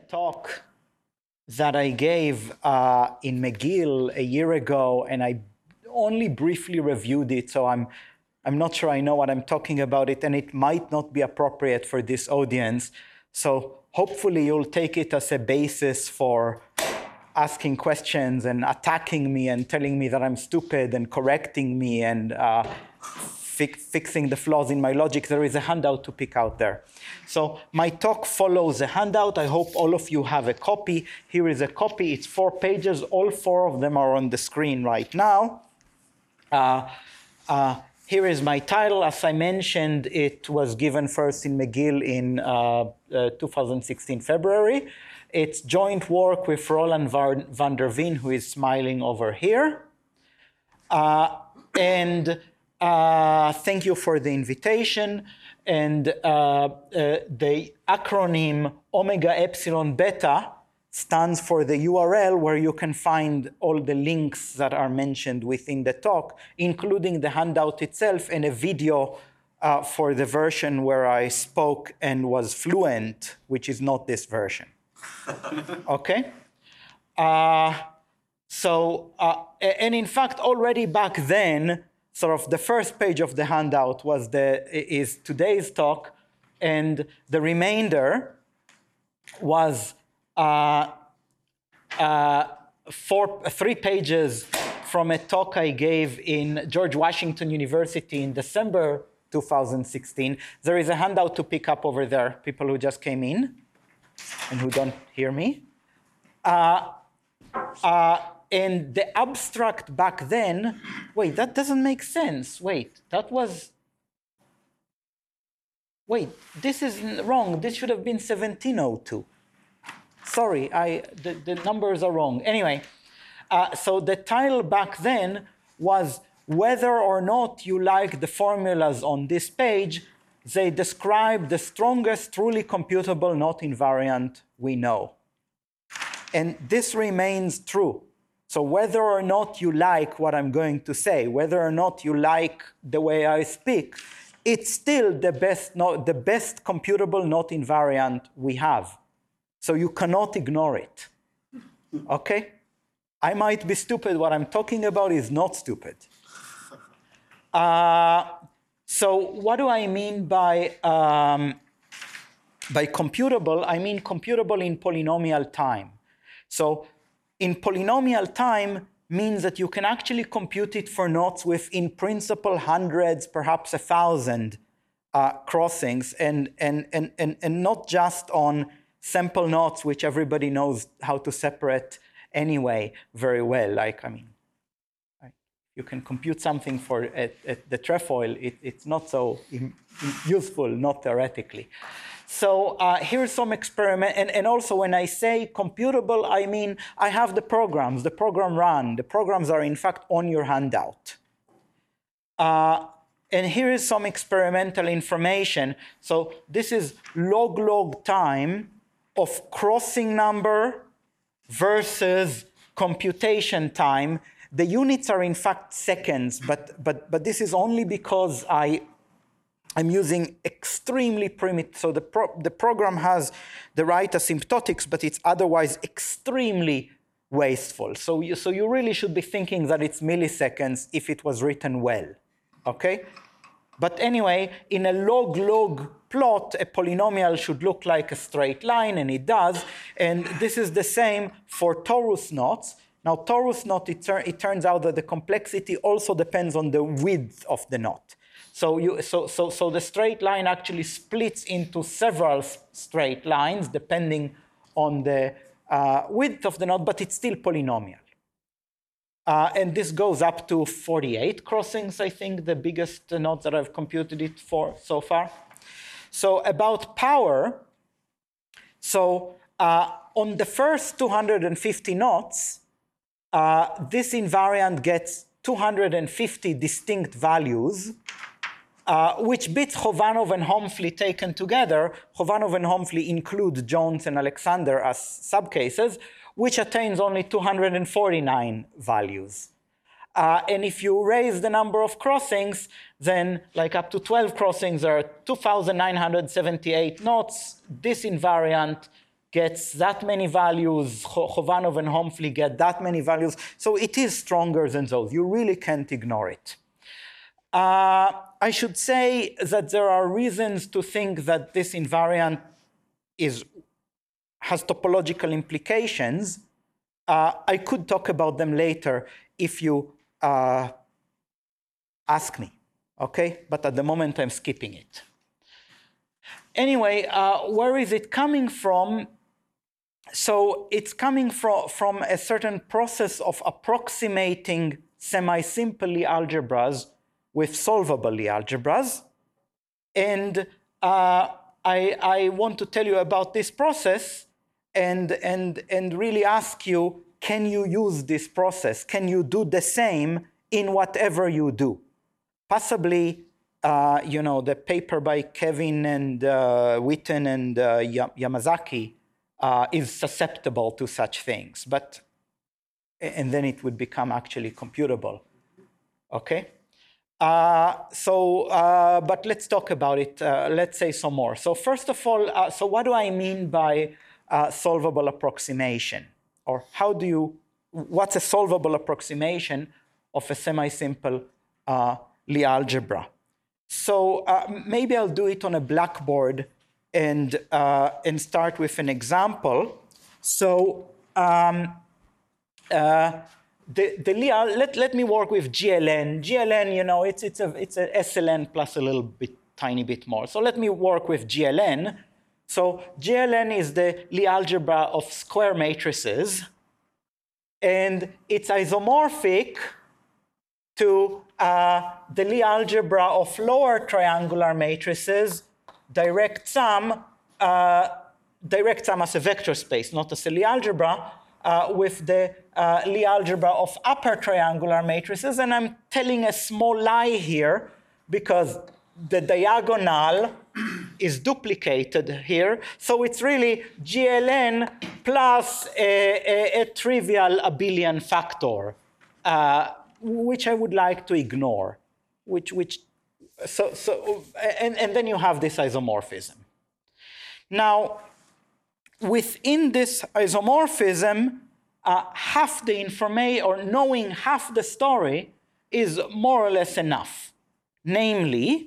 talk that I gave in McGill a year ago, and I only briefly reviewed it, so I'm not sure I know what I'm talking about it, and it might not be appropriate for this audience. So hopefully you'll take it as a basis for asking questions and attacking me and telling me that I'm stupid and correcting me and fixing the flaws in my logic. There is a handout to pick out there. So my talk follows a handout. I hope all of you have a copy. Here is a copy. It's 4 pages. All 4 of them are on the screen right now. Here is my title. As I mentioned, it was given first in McGill in 2016 February. It's joint work with Roland van der Veen, who is smiling over here. Thank you for the invitation. And the acronym Omega Epsilon Beta stands for the URL where you can find all the links that are mentioned within the talk, including the handout itself and a video for the version where I spoke and was fluent, which is not this version. Okay? And in fact, already back then, sort of the first page of the handout is today's talk, and the remainder was 3 pages from a talk I gave in George Washington University in December 2016. There is a handout to pick up over there, people who just came in and who don't hear me. And the abstract back then, wait, that doesn't make sense. Wait, this is wrong. This should have been 1702. Sorry, the numbers are wrong. Anyway, so the title back then was whether or not you like the formulas on this page, they describe the strongest truly computable knot invariant we know. And this remains true. So whether or not you like what I'm going to say, whether or not you like the way I speak, it's still the best computable knot invariant we have. So you cannot ignore it. Okay? I might be stupid. What I'm talking about is not stupid. So what do I mean by computable? I mean computable in polynomial time. So in polynomial time means that you can actually compute it for knots with, in principle, hundreds, perhaps 1,000 crossings, and not just on sample knots, which everybody knows how to separate anyway very well. Like, I mean, you can compute something for at the trefoil. It's not so useful, not theoretically. So here's some experiment. And also when I say computable, I mean I have the programs. The program run. The programs are, in fact, on your handout. And here is some experimental information. So this is log time of crossing number versus computation time. The units are, in fact, seconds, but this is only because I'm using extremely primitive. So the program has the right asymptotics, but it's otherwise extremely wasteful. So you really should be thinking that it's milliseconds if it was written well, okay? But anyway, in a log plot, a polynomial should look like a straight line, and it does. And this is the same for torus knots. Now, torus knot, it turns out that the complexity also depends on the width of the knot. So the straight line actually splits into several straight lines depending on the width of the knot, but it's still polynomial. And this goes up to 48 crossings, I think, the biggest knot that I've computed it for so far. So about power, so on the first 250 knots, this invariant gets 250 distinct values, which beats Khovanov and Homfley taken together. Khovanov and Homfley include Jones and Alexander as subcases, which attains only 249 values. And if you raise the number of crossings, then like up to 12 crossings are 2,978 knots. This invariant gets that many values, Khovanov and Hopfli get that many values. So it is stronger than those. You really can't ignore it. I should say that there are reasons to think that this invariant has topological implications. I could talk about them later if you ask me, okay? But at the moment, I'm skipping it. Anyway, where is it coming from? So it's coming from a certain process of approximating semi-simple Lie algebras with solvable Lie algebras. And I want to tell you about this process and really ask you, can you use this process? Can you do the same in whatever you do? Possibly, you know, the paper by Kevin and Witten and Yamazaki is susceptible to such things, and then it would become actually computable, okay? But let's talk about it. Let's say some more. So first of all, so what do I mean by solvable approximation? Or what's a solvable approximation of a semi-simple Lie algebra? So maybe I'll do it on a blackboard and start with an example. So let me work with GLN. GLN, you know, it's a SLN plus a little bit, tiny bit more. So let me work with GLN. So GLN is the Lie algebra of square matrices, and it's isomorphic to the Lie algebra of lower triangular matrices, direct sum as a vector space, not as a Lie algebra, with the Lie algebra of upper triangular matrices. And I'm telling a small lie here because the diagonal is duplicated here. So it's really GLN plus a trivial abelian factor, which I would like to ignore. And then you have this isomorphism. Now, within this isomorphism, half the information, or knowing half the story, is more or less enough. Namely,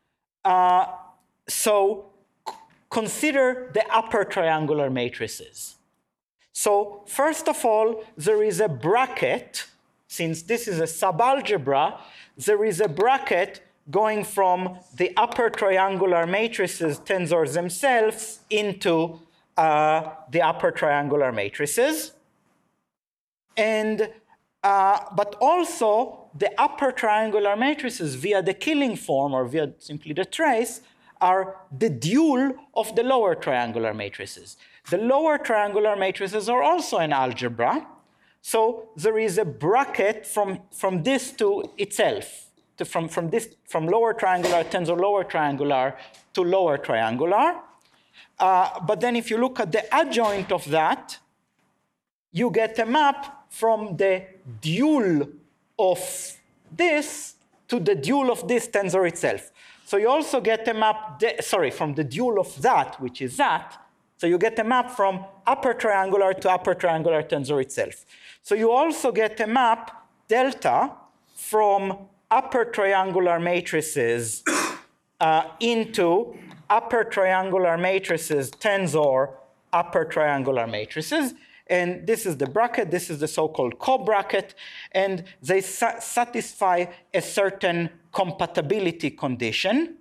so consider the upper triangular matrices. So first of all, there is a bracket. Since this is a subalgebra, there is a bracket going from the upper triangular matrices tensors themselves into the upper triangular matrices. And but also the upper triangular matrices via the killing form or via simply the trace are the dual of the lower triangular matrices. The lower triangular matrices are also an algebra. So there is a bracket from this to itself, from lower triangular tensor lower triangular to lower triangular. But then if you look at the adjoint of that, you get a map from the dual of this to the dual of this tensor itself. So you also get a map, from the dual of that, which is that. So you get a map from upper triangular to upper triangular tensor itself. So you also get a map, delta, from upper triangular matrices into upper triangular matrices tensor upper triangular matrices. And this is the bracket, this is the so-called co-bracket, and they satisfy a certain compatibility condition.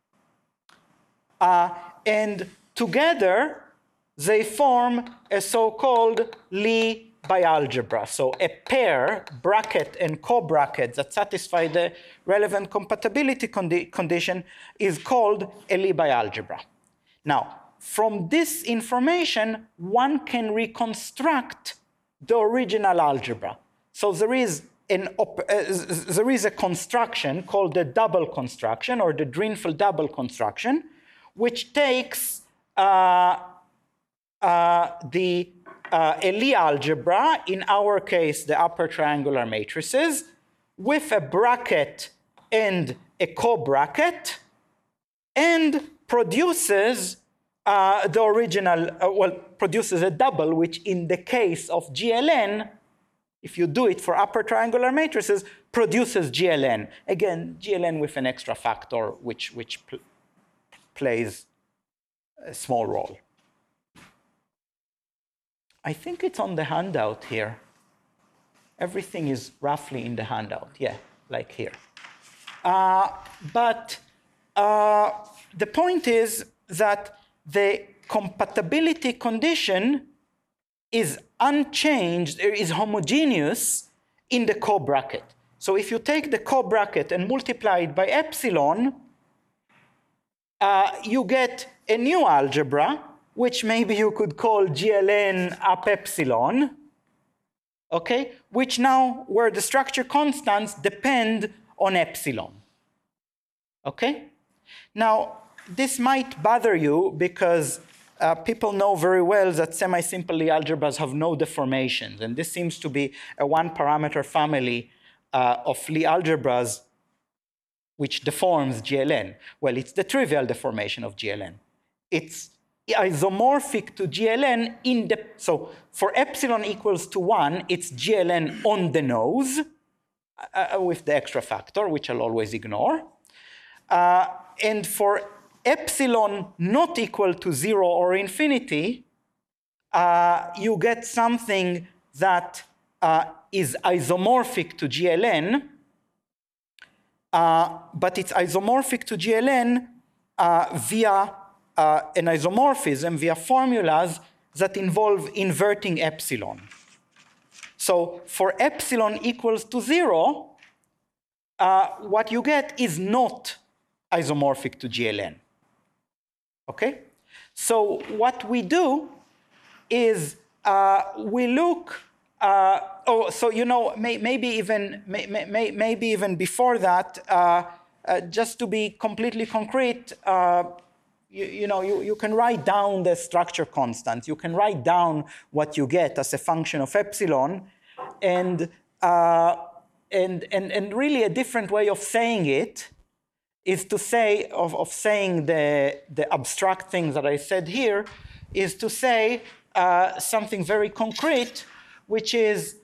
And together, they form a so-called Lie bialgebra. So a pair, bracket and co-bracket, that satisfy the relevant compatibility condition is called a Lie bialgebra. Now, from this information, one can reconstruct the original algebra. So there is a construction called the double construction, or the Drinfeld double construction, which takes a Lie algebra, in our case, the upper triangular matrices, with a bracket and a co-bracket, and produces the original, well, produces a double, which in the case of GLN, if you do it for upper triangular matrices, produces GLN. Again, GLN with an extra factor, which plays a small role. I think it's on the handout here. Everything is roughly in the handout, yeah, like here. But the point is that the compatibility condition is unchanged, is homogeneous in the co-bracket. So if you take the co-bracket and multiply it by epsilon, you get a new algebra, which maybe you could call GLN up epsilon, okay? Which now, where the structure constants depend on epsilon, okay? Now, this might bother you because people know very well that semi-simple Lie algebras have no deformations, and this seems to be a one-parameter family of Lie algebras which deforms GLN. Well, it's the trivial deformation of GLN. It's isomorphic to GLN in the, so for epsilon equals to 1, it's GLN on the nose with the extra factor, which I'll always ignore. And for epsilon not equal to 0 or infinity, you get something that is isomorphic to GLN, but it's isomorphic to GLN via an isomorphism, via formulas that involve inverting epsilon. So for epsilon equals to 0, what you get is not isomorphic to GLN. Okay? So what we do is we look, so you know, maybe even before that, just to be completely concrete, you can write down the structure constant. You can write down what you get as a function of epsilon, and really a different way of saying it is to say, of saying the abstract things that I said here, is to say something very concrete, which is,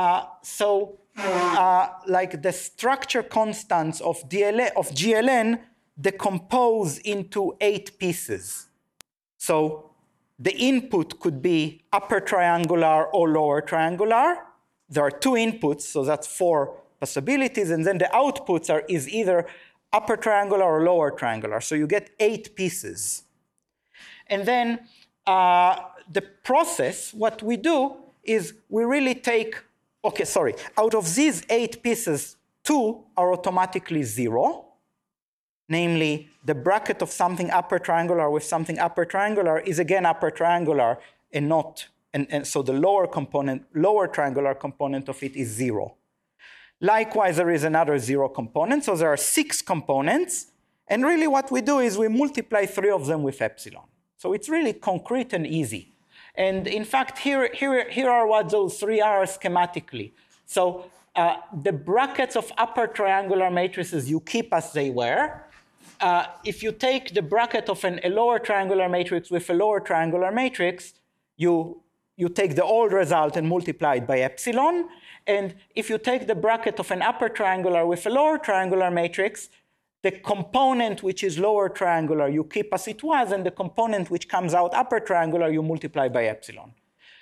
like the structure constants of GLN decompose into 8 pieces. So the input could be upper triangular or lower triangular. There are 2 inputs, so that's 4 possibilities, and then the outputs is either upper triangular or lower triangular. So you get 8 pieces. And then the process, what we do is we really take, out of these 8 pieces, 2 are automatically 0. Namely, the bracket of something upper triangular with something upper triangular is again upper triangular and not, and so the lower triangular component of it is 0. Likewise, there is another 0 component, so there are 6 components, and really what we do is we multiply 3 of them with epsilon. So it's really concrete and easy. And in fact, here are what those 3 are schematically. So the brackets of upper triangular matrices you keep as they were. If you take the bracket of a lower triangular matrix with a lower triangular matrix, you take the old result and multiply it by epsilon. And if you take the bracket of an upper triangular with a lower triangular matrix, the component which is lower triangular you keep as it was, and the component which comes out upper triangular you multiply by epsilon.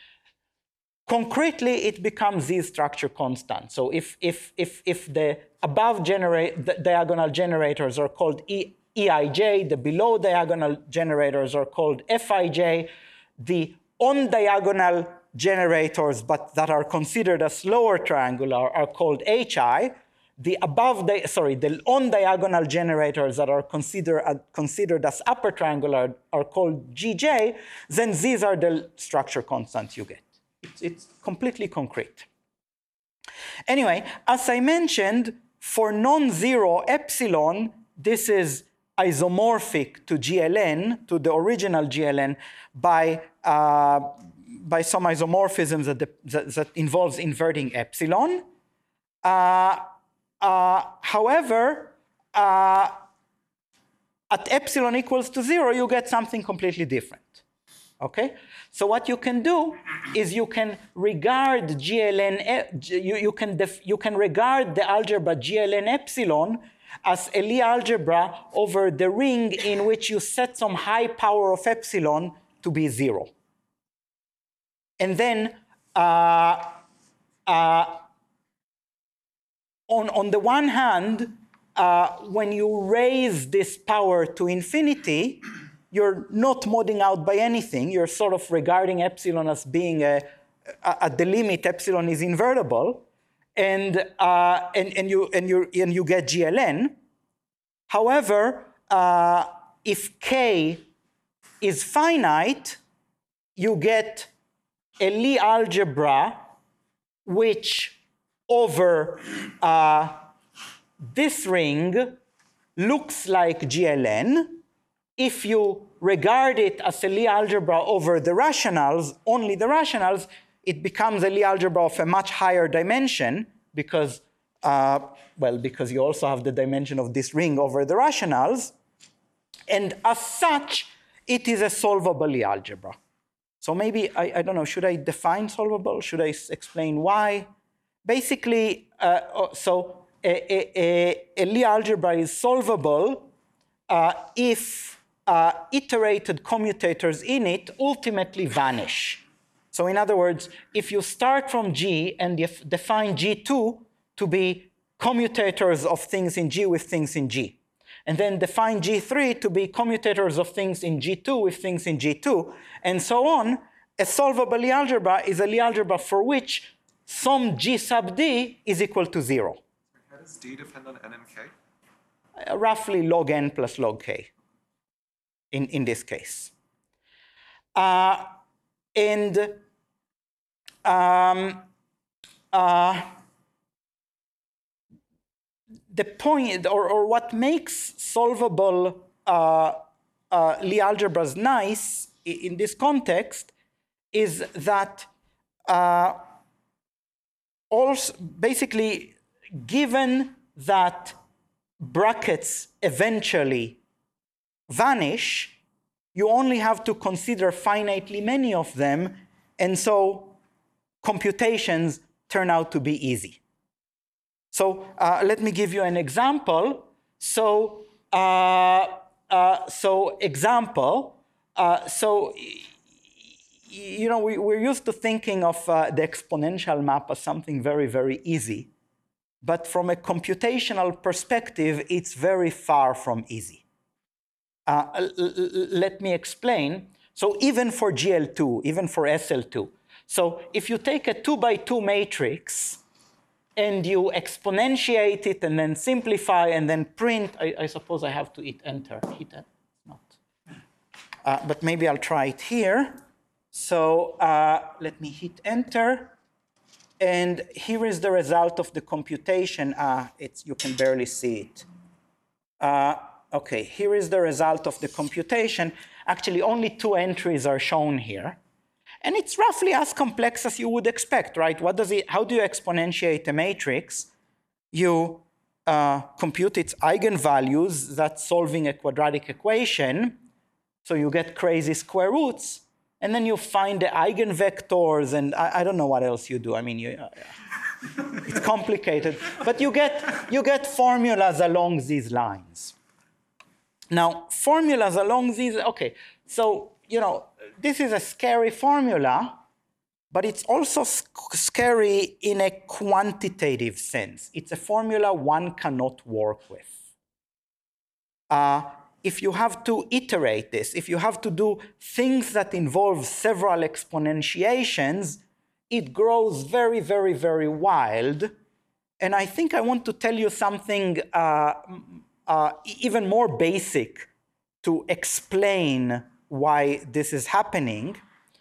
Concretely, it becomes these structure constants. So if the above diagonal generators are called EIJ, the below diagonal generators are called FIJ, the on diagonal generators but that are considered as lower triangular are called HI. The on diagonal generators that are considered as upper triangular are called GJ. Then these are the structure constants you get. It's completely concrete. Anyway, as I mentioned, for non-zero epsilon, this is isomorphic to GLN, to the original GLN, by some isomorphisms that involves inverting epsilon. However, at epsilon equals to 0, you get something completely different. Okay? So what you can do is you can regard GLN, you can regard the algebra GLN epsilon as a Lie algebra over the ring in which you set some high power of epsilon to be 0. And then on the one hand, when you raise this power to infinity, you're not modding out by anything. You're sort of regarding epsilon as being at the limit, epsilon is invertible, and you get GLN. However, if K is finite, you get a Lie algebra which over this ring looks like GLN. If you regard it as a Lie algebra over the rationals, only the rationals, it becomes a Lie algebra of a much higher dimension because, because you also have the dimension of this ring over the rationals. And as such, it is a solvable Lie algebra. So maybe, I don't know, should I define solvable? Should I explain why? Basically, a Lie algebra is solvable if iterated commutators in it ultimately vanish. So in other words, if you start from G and you define G2 to be commutators of things in G with things in G, and then define G3 to be commutators of things in G2 with things in G2, and so on, a solvable Lie algebra is a Lie algebra for which some G sub D is equal to 0. How does D depend on N and K? Roughly log N plus log K in this case. The point, or what makes solvable Lie algebras nice in this context is that also basically given that brackets eventually vanish, you only have to consider finitely many of them, and so computations turn out to be easy. So let me give you an example. So you know, we're used to thinking of the exponential map as something very, very easy. But from a computational perspective, it's very far from easy. Let me explain. So even for GL2, even for SL2, so if you take a 2x2 matrix and you exponentiate it and then simplify and then print, I suppose I have to hit enter. Hit enter? Not. But maybe I'll try it here. So let me hit enter. And here is the result of the computation. You can barely see it. OK, here is the result of the computation. Actually, only 2 entries are shown here. And it's roughly as complex as you would expect, right? How do you exponentiate a matrix? You compute its eigenvalues. That's solving a quadratic equation. So you get crazy square roots. And then you find the eigenvectors, and I don't know what else you do. I mean, it's complicated. But you get formulas along these lines. Now, formulas along these, OK, so, you know, this is a scary formula, but it's also scary in a quantitative sense. It's a formula one cannot work with. If you have to iterate this, if you have to do things that involve several exponentiations, it grows very, very, very wild. And I think I want to tell you something even more basic to explain why this is happening.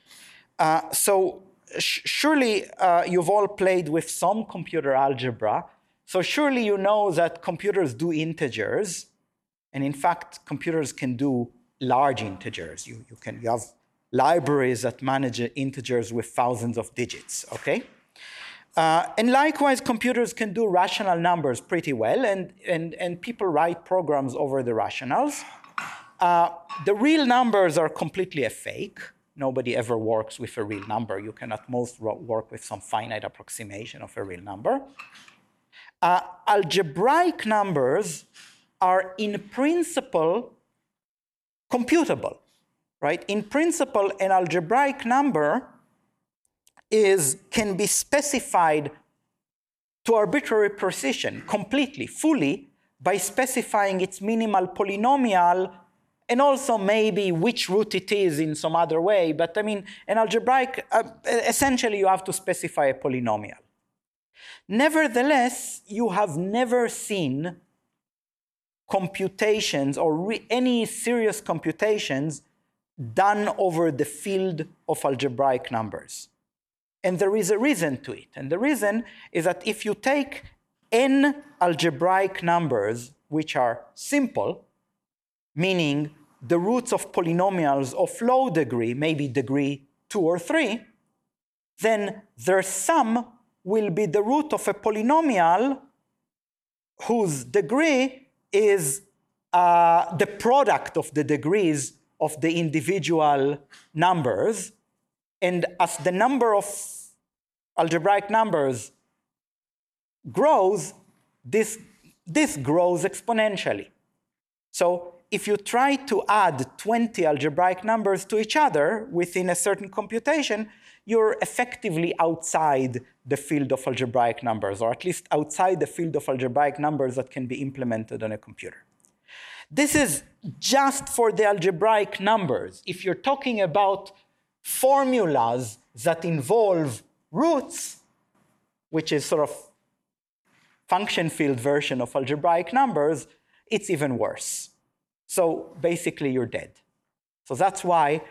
Surely you've all played with some computer algebra. So surely you know that computers do integers. And in fact, computers can do large integers. You have libraries that manage integers with thousands of digits, OK? And likewise, computers can do rational numbers pretty well, and people write programs over the rationals. The real numbers are completely a fake. Nobody ever works with a real number. You can at most work with some finite approximation of a real number. Algebraic numbers are in principle computable, right? In principle, an algebraic number can be specified to arbitrary precision completely, fully, by specifying its minimal polynomial and also maybe which root it is in some other way. But I mean, an algebraic, essentially you have to specify a polynomial. Nevertheless, you have never seen computations or any serious computations done over the field of algebraic numbers. And there is a reason to it. And the reason is that if you take n algebraic numbers, which are simple, meaning the roots of polynomials of low degree, maybe degree 2 or 3, then their sum will be the root of a polynomial whose degree is the product of the degrees of the individual numbers. And as the number of algebraic numbers grows, this grows exponentially. So if you try to add 20 algebraic numbers to each other within a certain computation, you're effectively outside the field of algebraic numbers, or at least outside the field of algebraic numbers that can be implemented on a computer. This is just for the algebraic numbers. If you're talking about formulas that involve roots, which is sort of function field version of algebraic numbers, it's even worse. So basically, you're dead. So that's why,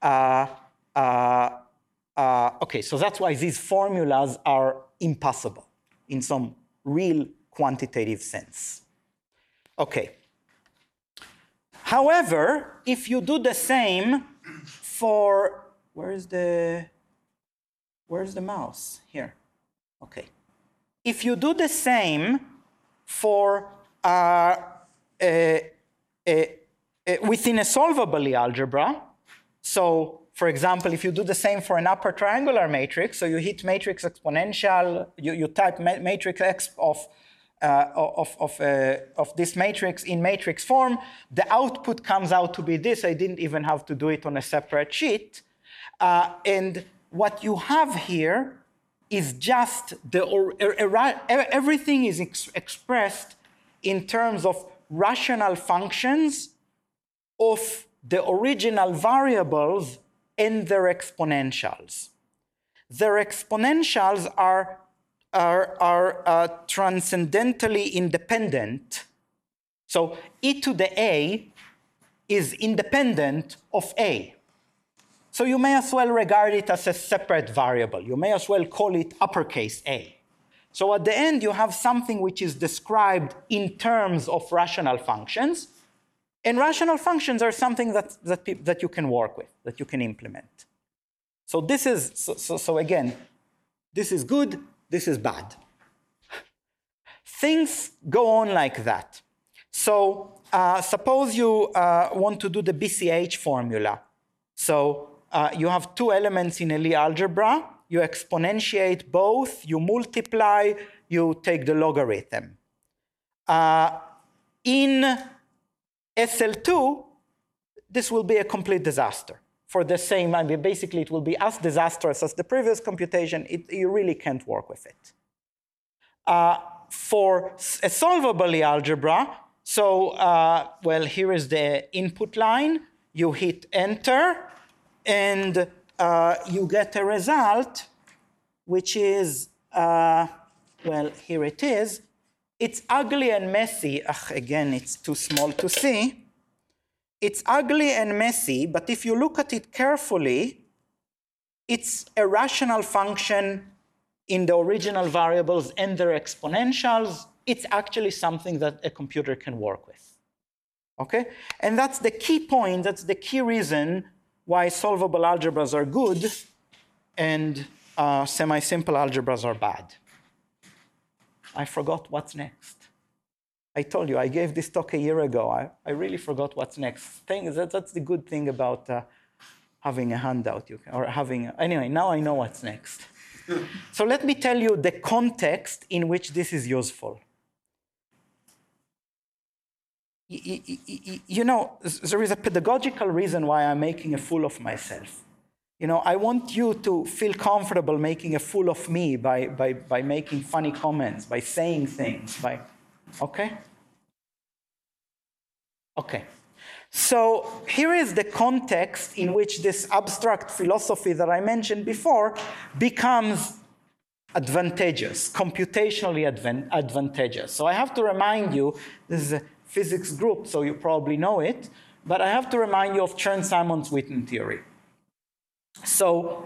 so that's why these formulas are impossible in some real quantitative sense. Okay. However, if you do the same for, where's the mouse? Here. Okay. If you do the same for within a solvable algebra, so for example, if you do the same for an upper triangular matrix, so you hit matrix exponential, you type matrix X of this matrix in matrix form, the output comes out to be this. I didn't even have to do it on a separate sheet. And what you have here is just everything is expressed in terms of rational functions of the original variables and their exponentials. Their exponentials are transcendentally independent. So e to the a is independent of a. So you may as well regard it as a separate variable. You may as well call it uppercase a. So at the end, you have something which is described in terms of rational functions. And rational functions are something that you can work with, that you can implement. So this is, so again, this is good, this is bad. Things go on like that. So suppose you want to do the BCH formula. So you have two elements in a Lie algebra. You exponentiate both, you multiply, you take the logarithm. In SL2, this will be a complete disaster. For the same, I mean, basically it will be as disastrous as the previous computation. You really can't work with it. For a solvable Lie algebra, so, well, here is the input line. You hit enter, and you get a result, which is, well, here it is. It's ugly and messy. Again, it's too small to see. It's ugly and messy, but if you look at it carefully, it's a rational function in the original variables and their exponentials. It's actually something that a computer can work with. Okay? And that's the key point, that's the key reason why solvable algebras are good and semi-simple algebras are bad. I forgot what's next. I told you, I gave this talk a year ago. I really forgot what's next. That's the good thing about having a handout, anyway, now I know what's next. So let me tell you the context in which this is useful. You know, there is a pedagogical reason why I'm making a fool of myself. You know, I want you to feel comfortable making a fool of me by making funny comments, by saying things, okay? Okay. So here is the context in which this abstract philosophy that I mentioned before becomes advantageous, computationally advantageous. So I have to remind you, this is a physics group, so you probably know it, but I have to remind you of Chern-Simons-Witten theory. So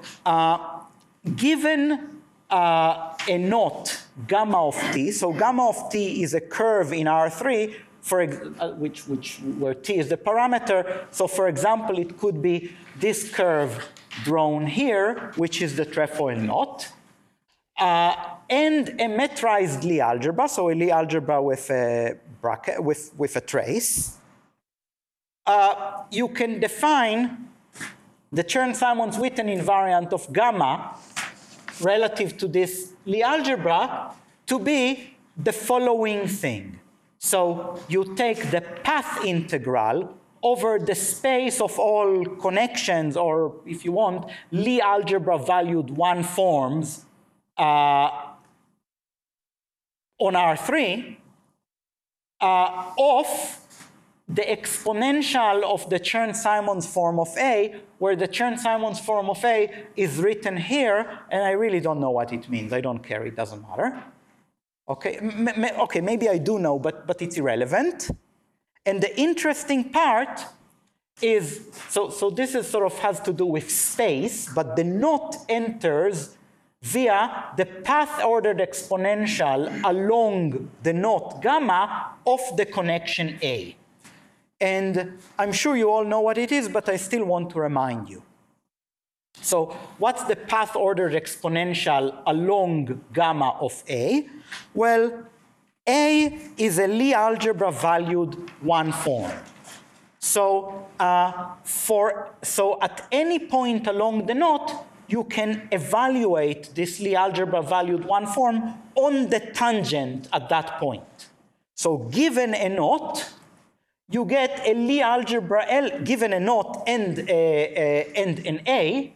given a knot gamma of t, so gamma of t is a curve in R3, where t is the parameter. So for example, it could be this curve drawn here, which is the trefoil knot, and a metrized Lie algebra, so a Lie algebra with a bracket, with a trace. You can define the Chern-Simons-Witten invariant of gamma relative to this Lie algebra to be the following thing. So you take the path integral over the space of all connections, or if you want, Lie algebra valued one forms on R3 of the exponential of the Chern-Simons form of A, where the Chern-Simons form of A is written here, and I really don't know what it means. I don't care, it doesn't matter. Okay, okay, maybe I do know, but it's irrelevant. And the interesting part is, so this is sort of has to do with space, but the knot enters via the path-ordered exponential along the knot gamma of the connection A. And I'm sure you all know what it is, but I still want to remind you. So what's the path-ordered exponential along gamma of A? Well, A is a Lie algebra valued one form. So, so at any point along the knot, you can evaluate this Lie algebra valued one form on the tangent at that point. So given a knot, you get a Lie algebra L, given a knot and an A,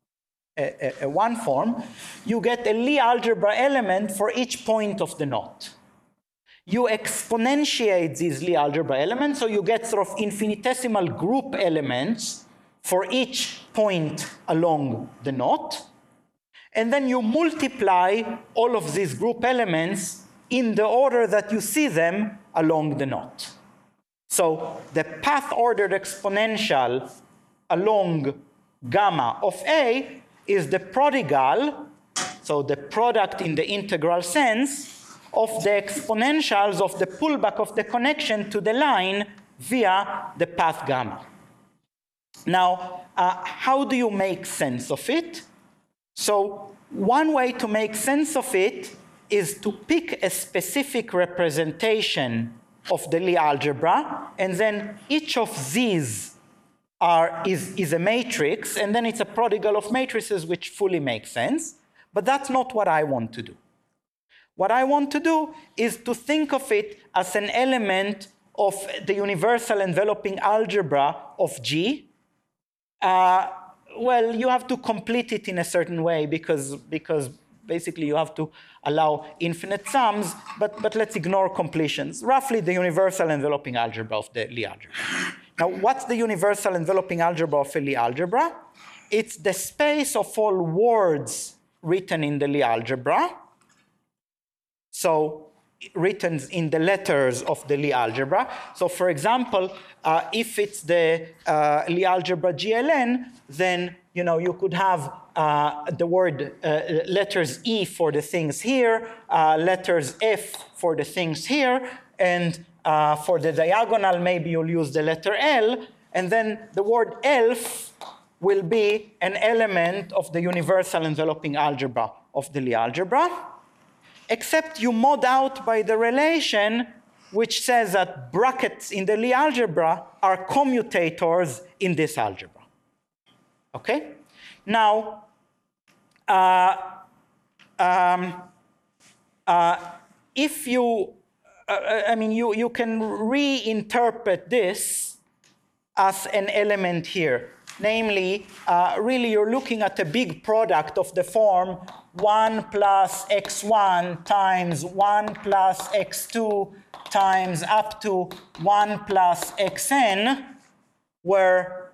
one form, you get a Lie algebra element for each point of the knot. You exponentiate these Lie algebra elements, so you get sort of infinitesimal group elements for each point along the knot. And then you multiply all of these group elements in the order that you see them along the knot. So the path-ordered exponential along gamma of A is the prodigal, so the product in the integral sense, of the exponentials of the pullback of the connection to the line via the path gamma. Now, how do you make sense of it? So one way to make sense of it is to pick a specific representation of the Lie algebra, and then each of these is a matrix, and then it's a prodigal of matrices which fully makes sense. But that's not what I want to do. What I want to do is to think of it as an element of the universal enveloping algebra of G. Well, you have to complete it in a certain way because basically you have to allow infinite sums, but let's ignore completions. Roughly the universal enveloping algebra of the Lie algebra. Now, what's the universal enveloping algebra of a Lie algebra? It's the space of all words written in the Lie algebra. So written in the letters of the Lie algebra. So for example, if it's the Lie algebra GLN, then you could have the word letters E for the things here, letters F for the things here, and for the diagonal, maybe you'll use the letter L, and then the word ELF will be an element of the universal enveloping algebra of the Lie algebra, except you mod out by the relation which says that brackets in the Lie algebra are commutators in this algebra. Okay? Now, if you, you can reinterpret this as an element here. Namely, really you're looking at a big product of the form 1 plus x1 times 1 plus x2 times up to 1 plus xn, where,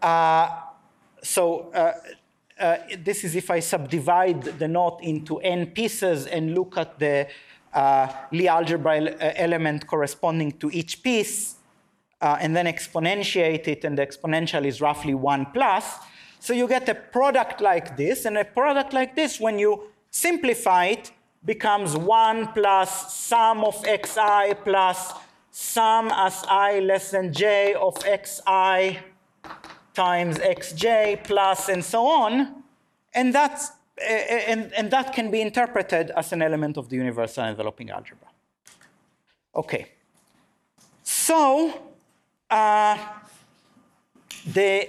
this is if I subdivide the knot into n pieces and look at the Lie algebra element corresponding to each piece, and then exponentiate it, and the exponential is roughly 1 plus. So you get a product like this, and a product like this, when you simplify it, becomes 1 plus sum of xi plus sum as I less than j of xi times xj plus and so on, and that's and that can be interpreted as an element of the universal enveloping algebra. Okay, so the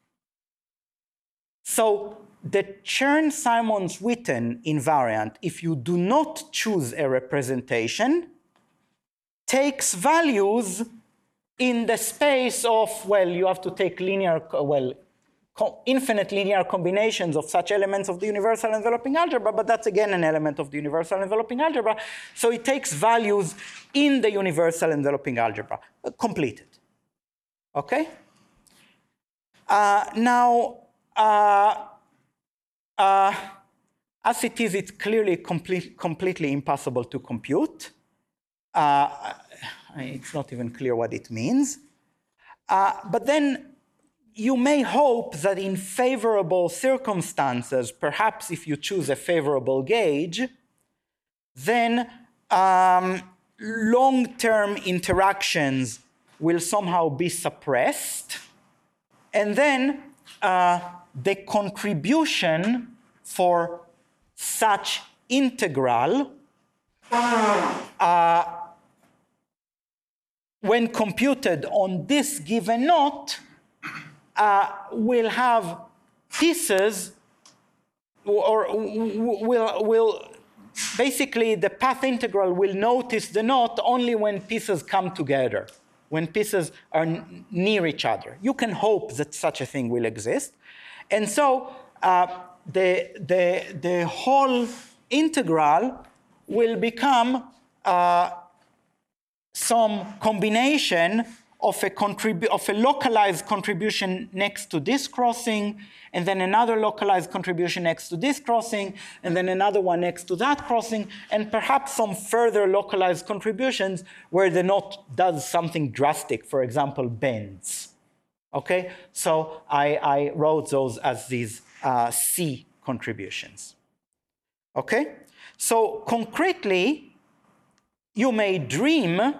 Chern-Simons-Witten invariant, if you do not choose a representation, takes values in the space of, well, you have to take linear, infinite linear combinations of such elements of the universal enveloping algebra, but that's again an element of the universal enveloping algebra. So it takes values in the universal enveloping algebra, completed. Okay? Now, as it is, it's clearly completely impossible to compute. It's not even clear what it means. But then you may hope that in favorable circumstances, perhaps if you choose a favorable gauge, then long-term interactions will somehow be suppressed. And then the contribution for such integral when computed on this given knot, will have pieces, or will basically the path integral will notice the knot only when pieces come together, when pieces are near each other. You can hope that such a thing will exist. And so the whole integral will become some combination of a localized contribution next to this crossing, and then another localized contribution next to this crossing, and then another one next to that crossing, and perhaps some further localized contributions where the knot does something drastic, for example, bends. Okay, so I wrote those as these C contributions. Okay, so concretely, you may dream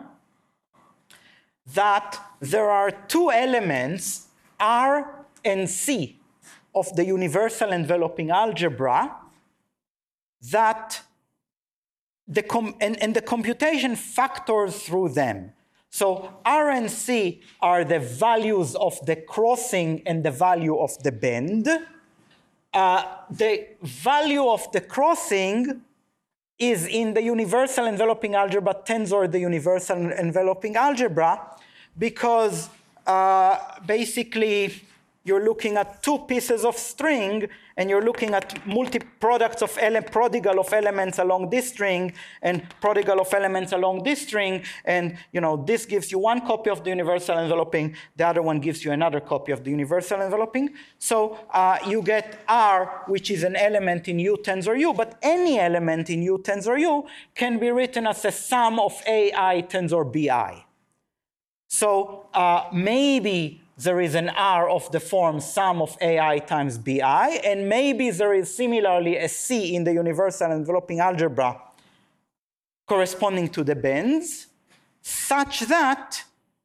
that there are two elements, R and C, of the universal enveloping algebra that the computation factors through them. So R and C are the values of the crossing and the value of the bend. The value of the crossing is in the universal enveloping algebra tensor the universal enveloping algebra, because basically you're looking at two pieces of string, and you're looking at multi-products of prodigal of elements along this string and prodigal of elements along this string, and this gives you one copy of the universal enveloping, the other one gives you another copy of the universal enveloping. So you get R, which is an element in U tensor U, but any element in U tensor U can be written as a sum of AI tensor BI. So maybe there is an R of the form sum of AI times BI, and maybe there is similarly a C in the universal enveloping algebra corresponding to the bends, such that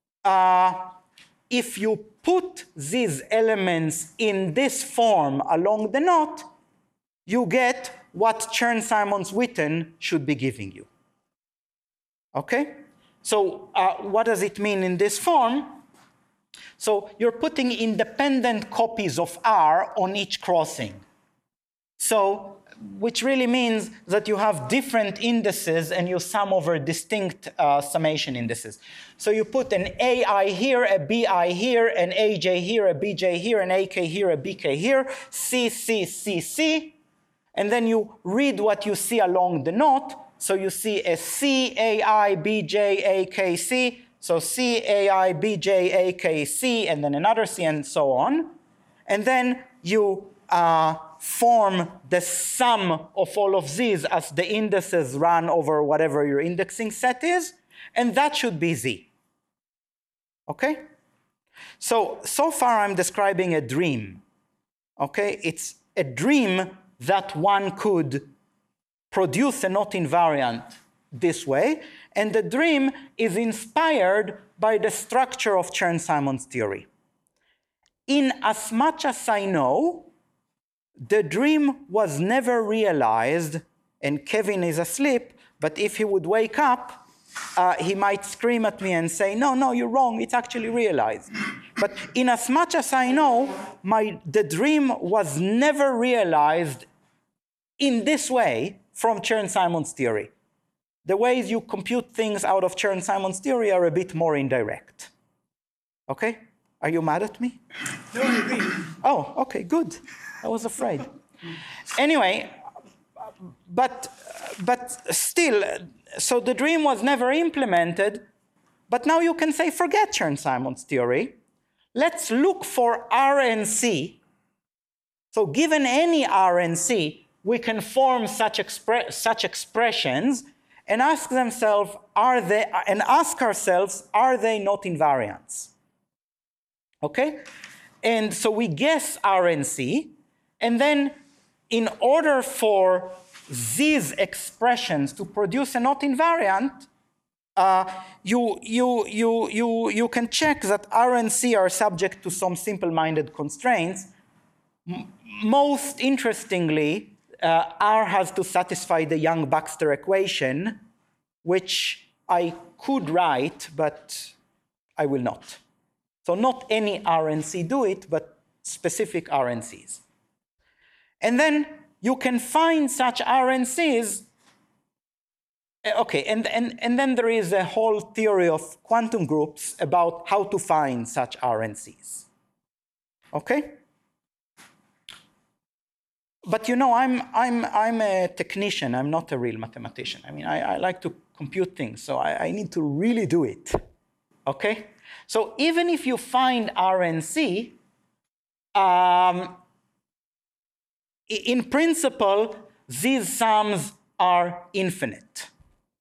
if you put these elements in this form along the knot, you get what Chern-Simons-Witten should be giving you. Okay? So what does it mean in this form? So you're putting independent copies of R on each crossing. So, which really means that you have different indices and you sum over distinct summation indices. So you put an AI here, a BI here, an AJ here, a BJ here, an AK here, a BK here, C, C, C, C, and then you read what you see along the knot. So you see a C, AI, BJ, AK, C. So C, AI, BJ, AK, C, and then another C, and so on. And then you form the sum of all of these as the indices run over whatever your indexing set is, and that should be Z. Okay? So far I'm describing a dream. Okay? It's a dream that one could produce a knot invariant this way, and the dream is inspired by the structure of Chern-Simons theory. In as much as I know, the dream was never realized, and Kevin is asleep, but if he would wake up, he might scream at me and say, no, you're wrong, it's actually realized. But in as much as I know, the dream was never realized in this way from Chern-Simons theory. The ways you compute things out of Chern-Simons theory are a bit more indirect. Okay? Are you mad at me? No, I agree. Oh, okay, good. I was afraid. Anyway, but still, so the dream was never implemented, but now you can say, forget Chern-Simons theory. Let's look for R and C. So given any R and C, we can form such expressions and ask ourselves, are they not invariants? Okay? And so we guess R and C, and then in order for these expressions to produce a not invariant, you can check that R and C are subject to some simple-minded constraints. Most interestingly, R has to satisfy the Young-Baxter equation, which I could write, but I will not. So not any R and C do it, but specific R and Cs. And then you can find such R and Cs. Okay, and then there is a whole theory of quantum groups about how to find such R and Cs. Okay? But you know, I'm a technician. I'm not a real mathematician. I mean, I like to compute things, so I need to really do it. Okay? So even if you find R and C, in principle, these sums are infinite.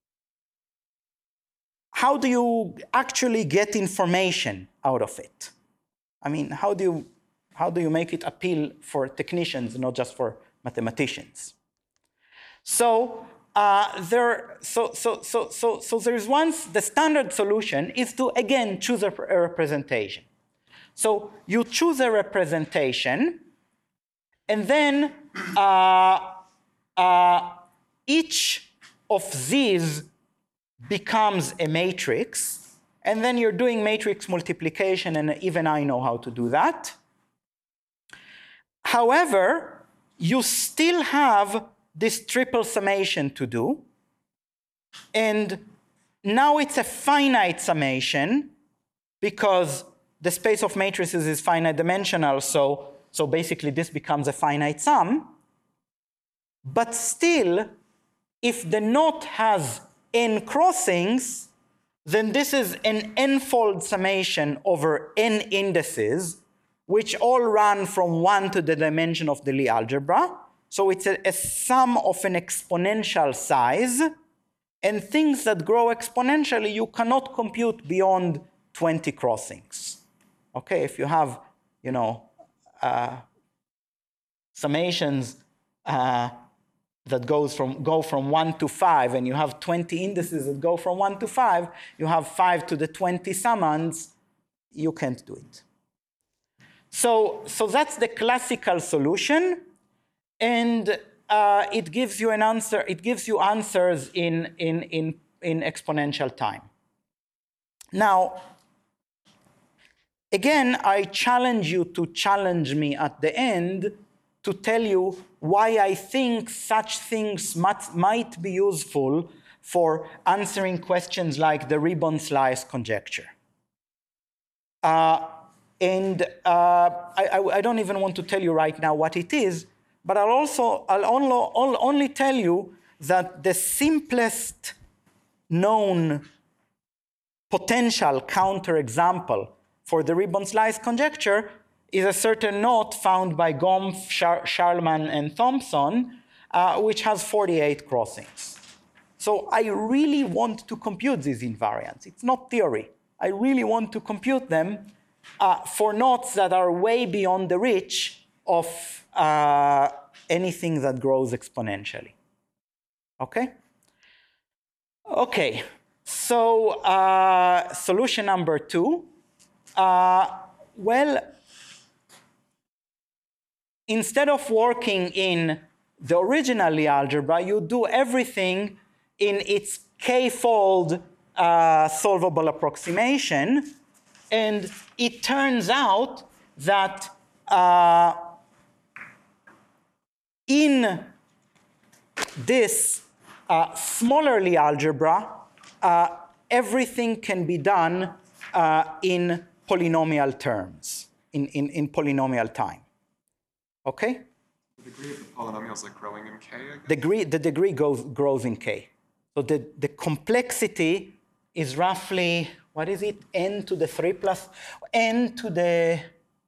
How do you actually get information out of it? I mean, how do you make it appeal for technicians, not just for mathematicians? So there's the standard solution is to again choose a representation. So you choose a representation, and then each of these becomes a matrix, and then you're doing matrix multiplication, and even I know how to do that. However, you still have this triple summation to do, and now it's a finite summation because the space of matrices is finite dimensional, so basically this becomes a finite sum. But still, if the knot has n crossings, then this is an n-fold summation over n indices, which all run from 1 to the dimension of the Lie algebra. So it's a sum of an exponential size, and things that grow exponentially you cannot compute beyond 20 crossings. Okay, if you have, you know, summations that go from 1 to 5, and you have 20 indices that go from 1 to 5, you have 5 to the 20 summands, you can't do it. So that's the classical solution, and it gives you an answer. It gives you answers in exponential time. Now, again, I challenge you to challenge me at the end to tell you why I think such things might be useful for answering questions like the ribbon slice conjecture. I don't even want to tell you right now what it is, but I'll only tell you that the simplest known potential counterexample for the ribbon slice conjecture is a certain knot found by Gompf, Scharlman, and Thompson, which has 48 crossings. So I really want to compute these invariants. It's not theory. I really want to compute them for knots that are way beyond the reach of anything that grows exponentially. Okay? Okay, so solution number 2. Well, instead of working in the original Lie algebra, you do everything in its k-fold solvable approximation, and it turns out that in this smaller Lie algebra, everything can be done in polynomial terms, in polynomial time. Okay? The degree of the polynomial is like growing in K, I guess? The degree grows in K. So the complexity is roughly, what is it? N to the 3 plus N to the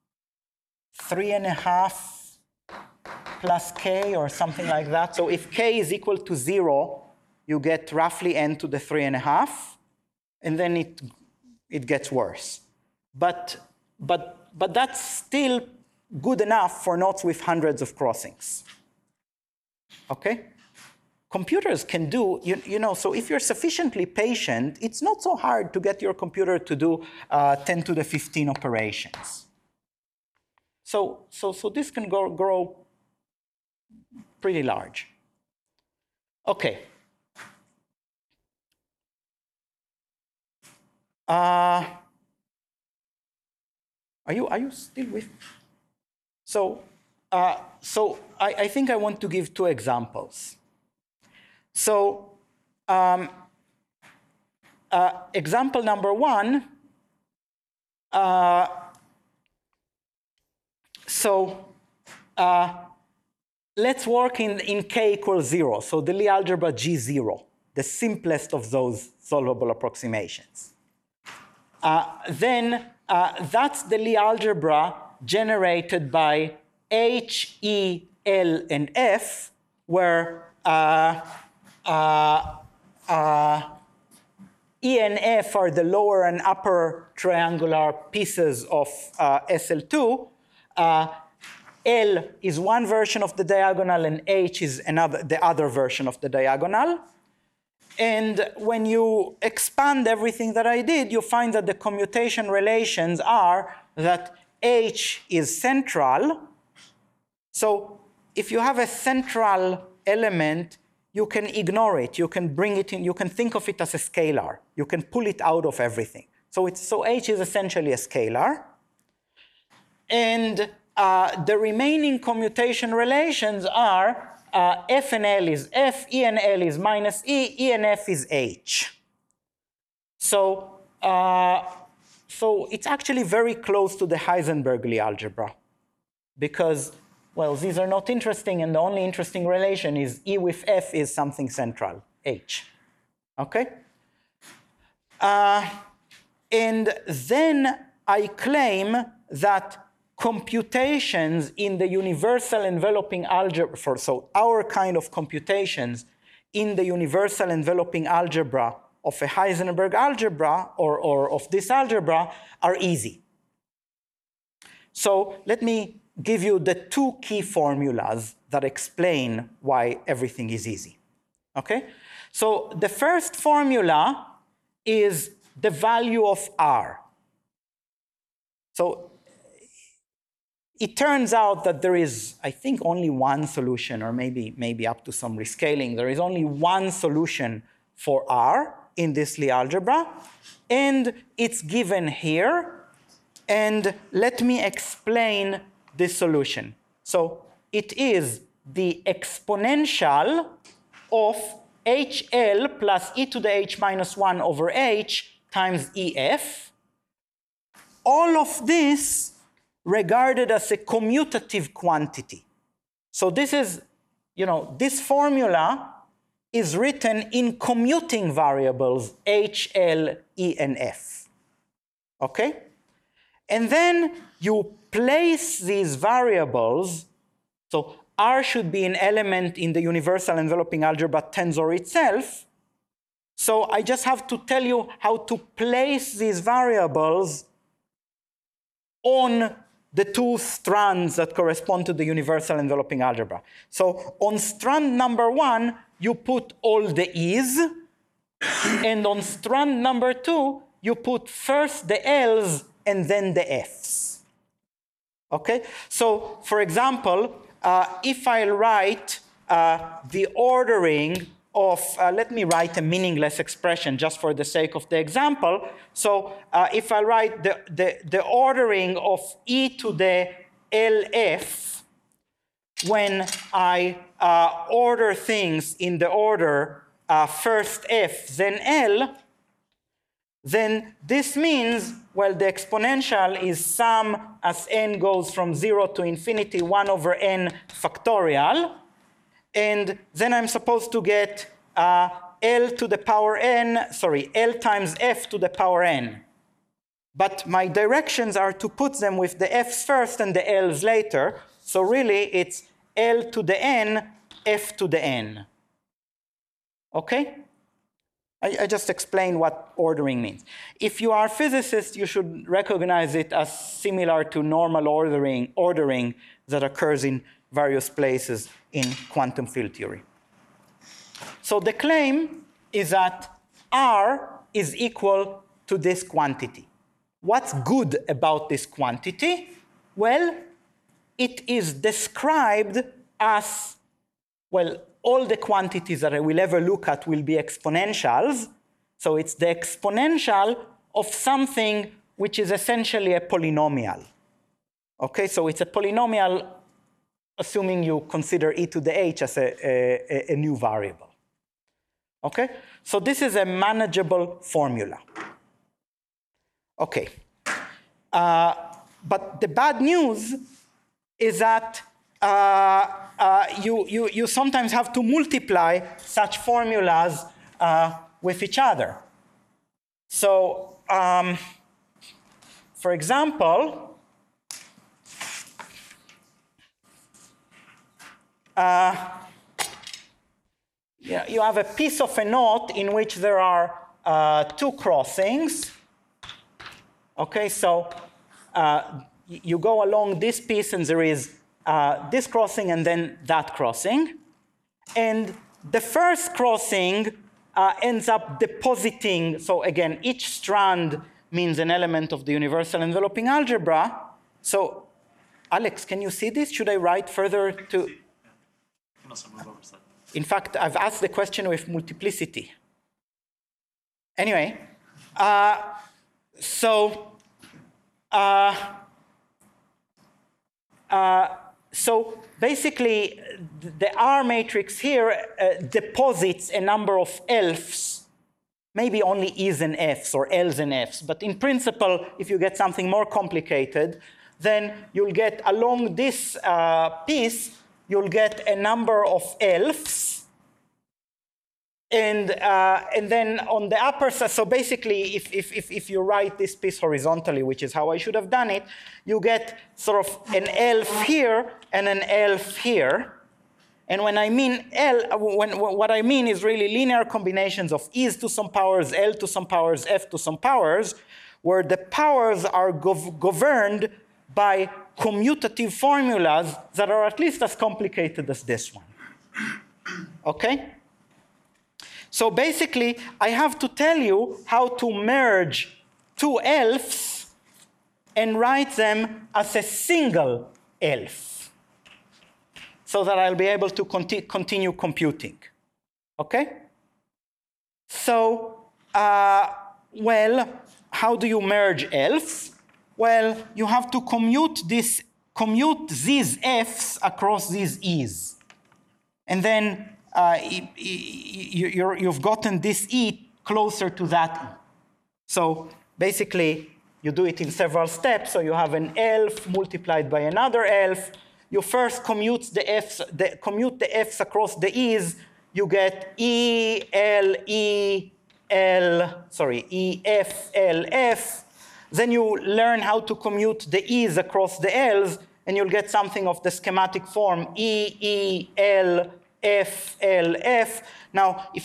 3.5 plus K or something like that. So if K is equal to 0, you get roughly N to the 3.5, and then it gets worse. But that's still good enough for knots with hundreds of crossings. Okay? Computers can do, so if you're sufficiently patient, it's not so hard to get your computer to do 10 to the 15 operations. So this can grow pretty large. Okay. Are you still with? So I think I want to give 2 examples. So example number 1. Let's work in K equals 0. So the Lie algebra G0, the simplest of those solvable approximations. Then that's the Lie algebra generated by H, E, L, and F, where E and F are the lower and upper triangular pieces of SL2. L is one version of the diagonal, and H is the other version of the diagonal. And when you expand everything that I did, you find that the commutation relations are that H is central. So if you have a central element, you can ignore it. You can bring it in. You can think of it as a scalar. You can pull it out of everything. So H is essentially a scalar. And the remaining commutation relations are F and L is F, E and L is minus E, E and F is H. So it's actually very close to the Heisenberg Lie algebra, because, well, these are not interesting, and the only interesting relation is E with F is something central, H. Okay? And then I claim that computations in the universal enveloping algebra, so our kind of computations in the universal enveloping algebra of a Heisenberg algebra or of this algebra are easy. So let me give you the 2 key formulas that explain why everything is easy. Okay? So the first formula is the value of R. So it turns out that there is, I think, only one solution, or maybe up to some rescaling. There is only one solution for R, in this Lie algebra, and it's given here. And let me explain the solution. So it is the exponential of HL plus e to the h minus 1 over h times EF. All of this regarded as a commutative quantity. So this is, this formula is written in commuting variables H, L, E, and F. Okay? And then you place these variables, so R should be an element in the universal enveloping algebra tensor itself. So I just have to tell you how to place these variables on the two strands that correspond to the universal enveloping algebra. So on strand number 1, you put all the E's, and on strand number 2, you put first the L's and then the F's. Okay? So, for example, if I write the ordering of, let me write a meaningless expression just for the sake of the example. So if I write the ordering of e to the LF, when I order things in the order first F, then L, then this means, well, the exponential is sum as n goes from 0 to infinity, 1 over n factorial. And then I'm supposed to get L to the power n, sorry, L times F to the power n. But my directions are to put them with the F's first and the L's later. So really, it's L to the n, F to the n. Okay? I just explained what ordering means. If you are a physicist, you should recognize it as similar to normal ordering that occurs in various places in quantum field theory. So the claim is that R is equal to this quantity. What's good about this quantity? Well, it is described as, well, all the quantities that I will ever look at will be exponentials. So it's the exponential of something which is essentially a polynomial. Okay, so it's a polynomial assuming you consider e to the h as a new variable. Okay, so this is a manageable formula. Okay, but the bad news is that you sometimes have to multiply such formulas with each other. So, for example, you have a piece of a knot in which there are two crossings. Okay, so you go along this piece and there is this crossing and then that crossing. And the first crossing ends up depositing, so again, each strand means an element of the universal enveloping algebra. So, Alex, can you see this? Should I write further to? You can also move over slightly. In fact, I've asked the question with multiplicity. Anyway, so basically, the R matrix here deposits a number of elfs, maybe only E's and F's or L's and F's. But in principle, if you get something more complicated, then you'll get along this piece, you'll get a number of elfs. And then on the upper side, so basically, if you write this piece horizontally, which is how I should have done it, you get sort of an elf here and an elf here. And when I mean what I mean is really linear combinations of E's to some powers, L to some powers, F to some powers, where the powers are governed by commutative formulas that are at least as complicated as this one. Okay? So basically, I have to tell you how to merge two elfs and write them as a single elf so that I'll be able to continue computing. Okay? So Well, how do you merge ELFs? Well, you have to commute these Fs across these E's. And then you've gotten this E closer to that E. So basically, you do it in several steps. So you have an ELF multiplied by another ELF. You first commute the Fs across the E's. You get E, L, E, L, sorry, E, F, L, F. Then you learn how to commute the E's across the L's, and you'll get something of the schematic form E, E, L, F, L, F. Now, if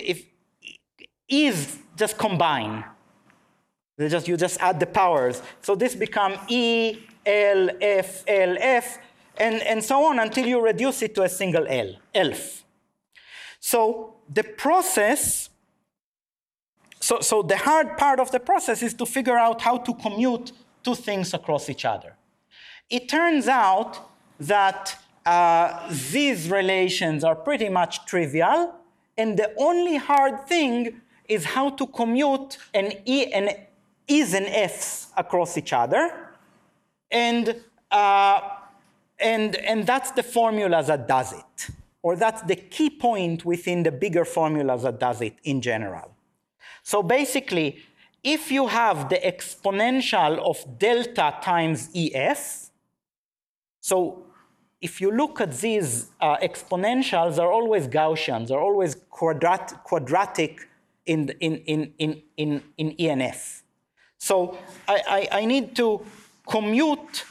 E's just combine, you just add the powers. So this becomes E, L, F, L, F, and so on until you reduce it to a single ELF. So the process, so the hard part of the process is to figure out how to commute two things across each other. It turns out that these relations are pretty much trivial, and the only hard thing is how to commute an E's and F's across each other, and that's the formula that does it, or that's the key point within the bigger formulas that does it in general. So basically, if you have the exponential of delta times EF, so if you look at these exponentials, they're always Gaussians, they're always quadratic in ENF. So I need to commute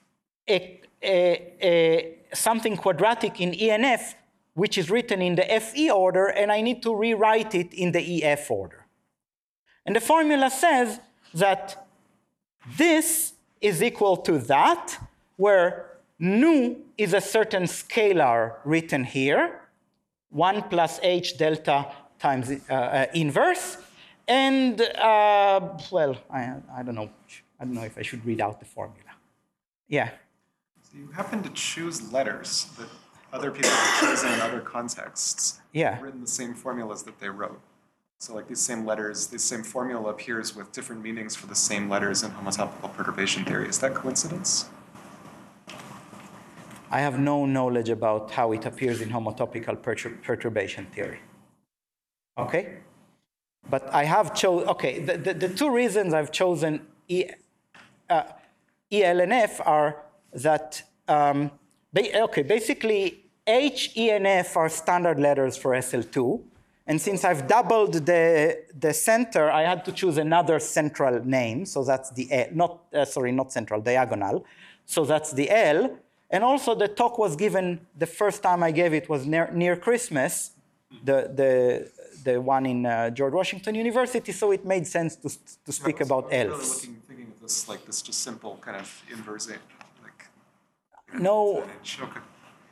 something quadratic in ENF, which is written in the FE order, and I need to rewrite it in the EF order. And the formula says that this is equal to that, where nu is a certain scalar written here, 1 plus h delta times inverse, and well, I don't know if I should read out the formula. Yeah. So you happen to choose letters that other people have chosen in other contexts. Yeah. Written the same formulas that they wrote. So like these same letters, this same formula appears with different meanings for the same letters in homotopical perturbation theory. Is that coincidence? I have no knowledge about how it appears in homotopical perturbation theory. Okay? But I have chosen, okay, the two reasons I've chosen EL and F are that, basically H, E, and F are standard letters for SL2. And since I've doubled the center, I had to choose another central name. So that's the L, not central, diagonal. So that's the L. And also the talk was given, the first time I gave it was near Christmas, the one in George Washington University, so it made sense to speak about elves. Really thinking of this like this just simple kind of inverse, like no, okay.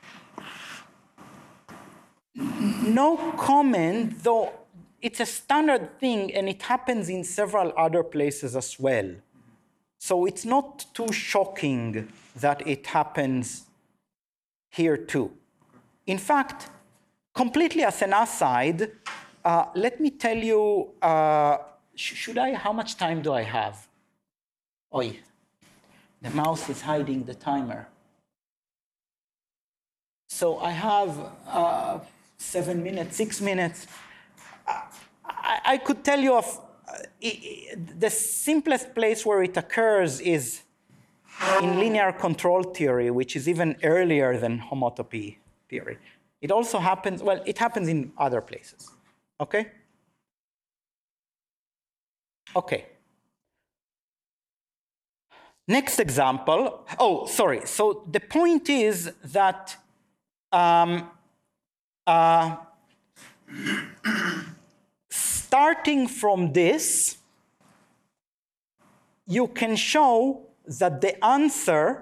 No comment, though it's a standard thing and it happens in several other places as well. So it's not too shocking that it happens here too. In fact, completely as an aside, let me tell you, how much time do I have? Oi, the mouse is hiding the timer. So I have 7 minutes, 6 minutes. I could tell you of the simplest place where it occurs is in linear control theory, which is even earlier than homotopy theory. It also happens, well, it happens in other places, okay? Okay. Next example, so the point is that starting from this, you can show that the answer,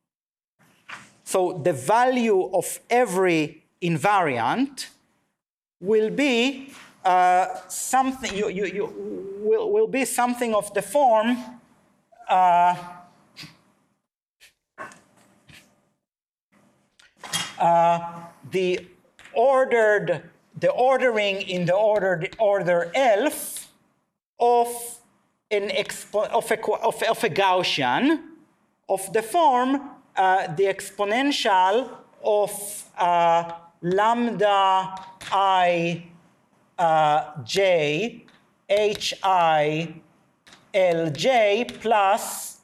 so the value of every invariant will be something, will be something of the form the ordering in the order ELF of a Gaussian of the form the exponential of lambda I j h I L j plus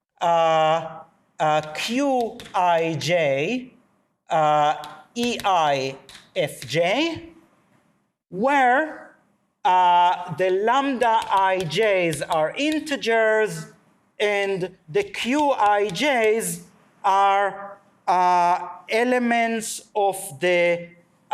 q I j e I f j, where the lambda ij's are integers and the qij's are elements of the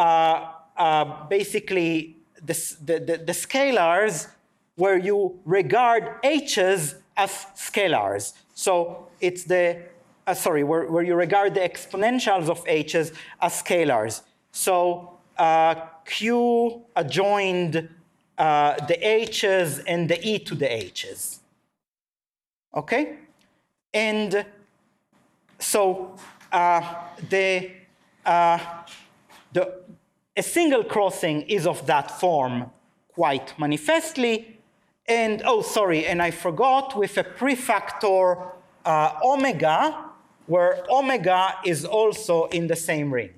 basically the scalars where you regard h's as scalars. So it's the where you regard the exponentials of h's as scalars. So q adjoined the h's and the e to the h's. Okay, and so a single crossing is of that form quite manifestly. And and I forgot, with a prefactor omega, where omega is also in the same ring.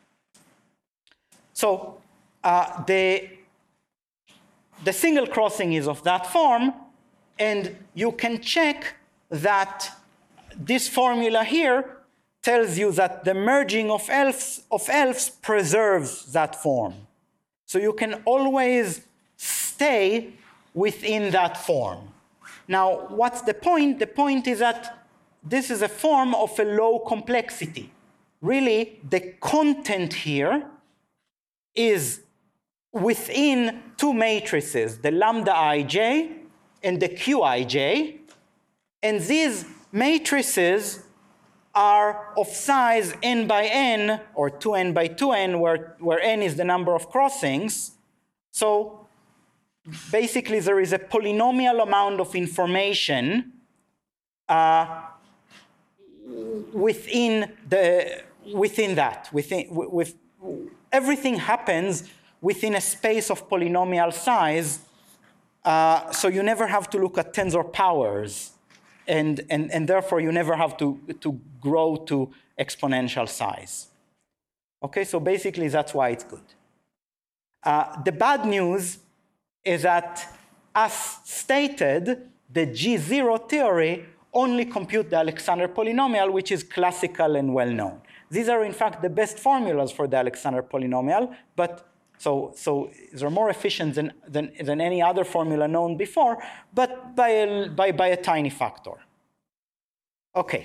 So the single crossing is of that form, and you can check that this formula here tells you that the merging of elves preserves that form. So you can always stay within that form. Now, what's the point? The point is that this is a form of a low complexity. Really, the content here is within two matrices, the lambda ij and the qij, and these matrices are of size n by n, or 2n by 2n, where n is the number of crossings. So basically, there is a polynomial amount of information within that. Everything happens within a space of polynomial size, so you never have to look at tensor powers, and therefore you never have to grow to exponential size. Okay, so basically that's why it's good. The bad news is that, as stated, the G0 theory only computes the Alexander polynomial, which is classical and well-known. These are, in fact, the best formulas for the Alexander polynomial, but so they're more efficient than any other formula known before, but by a tiny factor. Okay.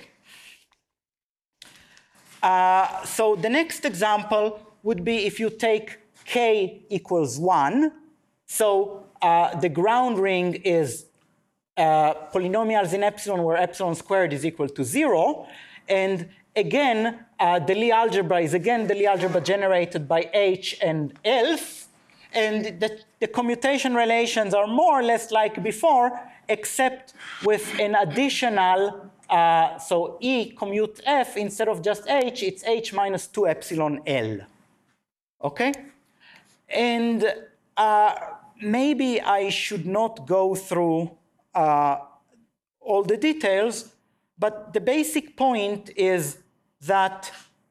So the next example would be if you take k equals 1. So the ground ring is polynomials in epsilon where epsilon squared is equal to 0. And again, the Lie algebra is again the Lie algebra generated by H and ELF. And the commutation relations are more or less like before, except with an additional, so E commute F, instead of just H, it's H minus 2 epsilon L. Okay? And maybe I should not go through all the details, but the basic point is that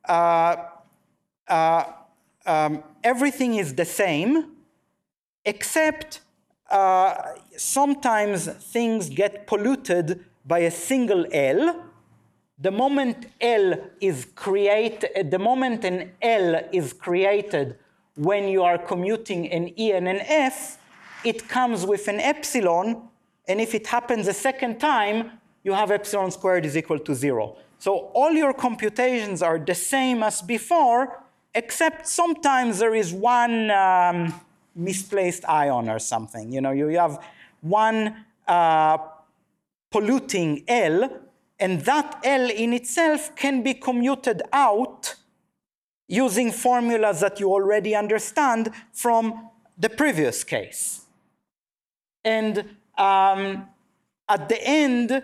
everything is the same, except sometimes things get polluted by a single L. The moment L is created, the moment an L is created when you are commuting an E and an F, it comes with an epsilon, and if it happens a second time, you have epsilon squared is equal to 0. So all your computations are the same as before, except sometimes there is one misplaced ion or something. You know, you have one polluting L, and that L in itself can be commuted out using formulas that you already understand from the previous case. And at the end,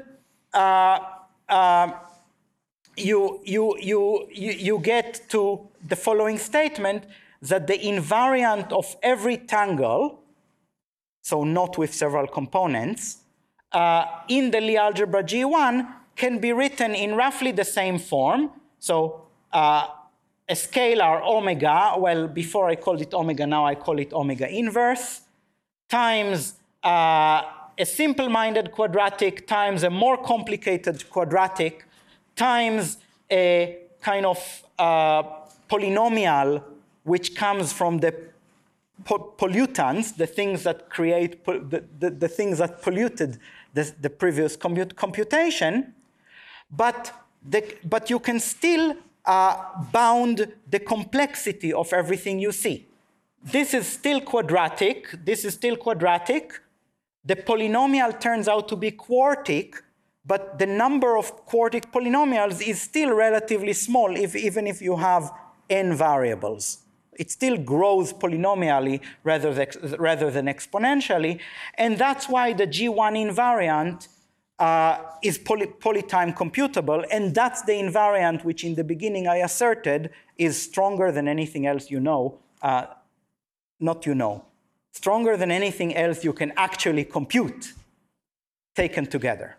you get to the following statement, that the invariant of every tangle so not with several components, in the Lie algebra G1 can be written in roughly the same form. So a scalar omega, well, before I called it omega, now I call it omega inverse, times a simple-minded quadratic times a more complicated quadratic times a kind of polynomial which comes from the pollutants, the things that create, the things that polluted the previous computation, but you can still bound the complexity of everything you see. This is still quadratic, this is still quadratic. The polynomial turns out to be quartic, but the number of quartic polynomials is still relatively small, even if you have n variables. It still grows polynomially rather than exponentially, and that's why the G1 invariant is polytime computable, and that's the invariant which in the beginning I asserted is stronger than anything else you know, stronger than anything else you can actually compute taken together.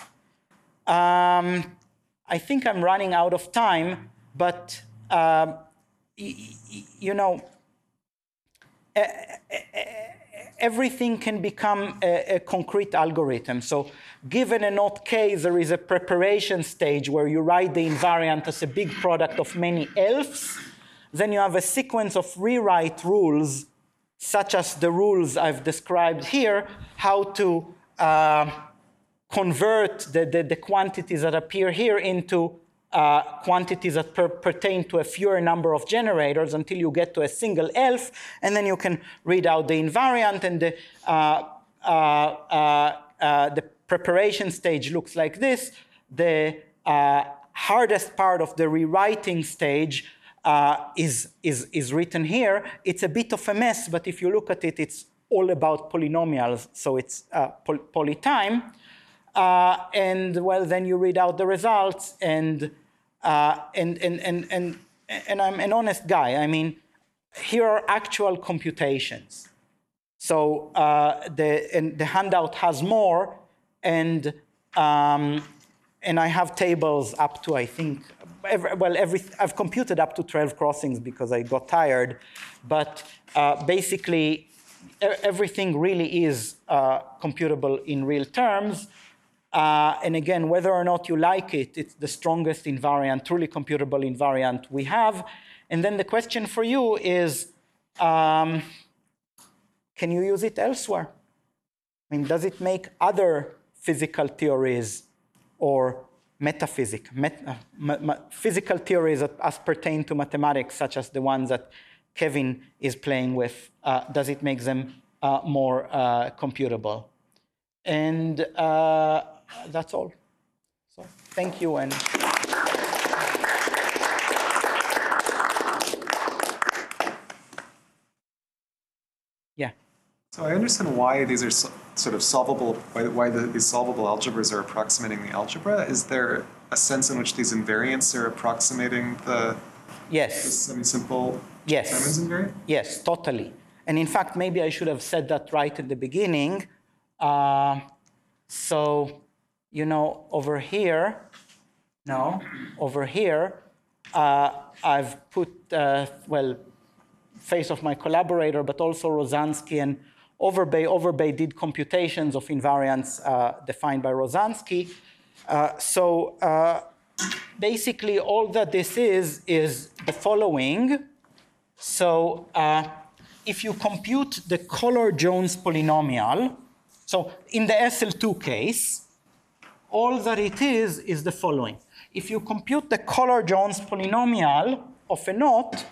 I think I'm running out of time, but you know, everything can become a concrete algorithm. So given a knot K, there is a preparation stage where you write the invariant as a big product of many elfs. Then you have a sequence of rewrite rules, such as the rules I've described here, how to convert the quantities that appear here into quantities that pertain to a fewer number of generators until you get to a single elf, and then you can read out the invariant, and the preparation stage looks like this. The hardest part of the rewriting stage is written here. It's a bit of a mess, but if you look at it, it's all about polynomials, so it's polytime. And well, then you read out the results, and I'm an honest guy. I mean, here are actual computations. So the handout has more, and I have tables up to, I think, I've computed up to 12 crossings because I got tired, but basically everything really is computable in real terms. And again, whether or not you like it, it's the strongest invariant, truly computable invariant we have. And then the question for you is, can you use it elsewhere? I mean, does it make other physical theories or physical theories as pertain to mathematics, such as the ones that Kevin is playing with, does it make them more computable? And that's all. So thank you. And yeah. So I understand why these are sort of solvable, why these solvable algebras are approximating the algebra. Is there a sense in which these invariants are approximating the semi-simple Simons invariant? Yes, totally. And in fact, maybe I should have said that right at the beginning. So, you know, over here, I've put, well, face of my collaborator, but also Rozansky and Overbay. Overbay did computations of invariants defined by Rozansky. So basically, all that this is the following. So if you compute the Color-Jones polynomial, so in the SL2 case, all that it is the following. If you compute the Color-Jones polynomial of a knot,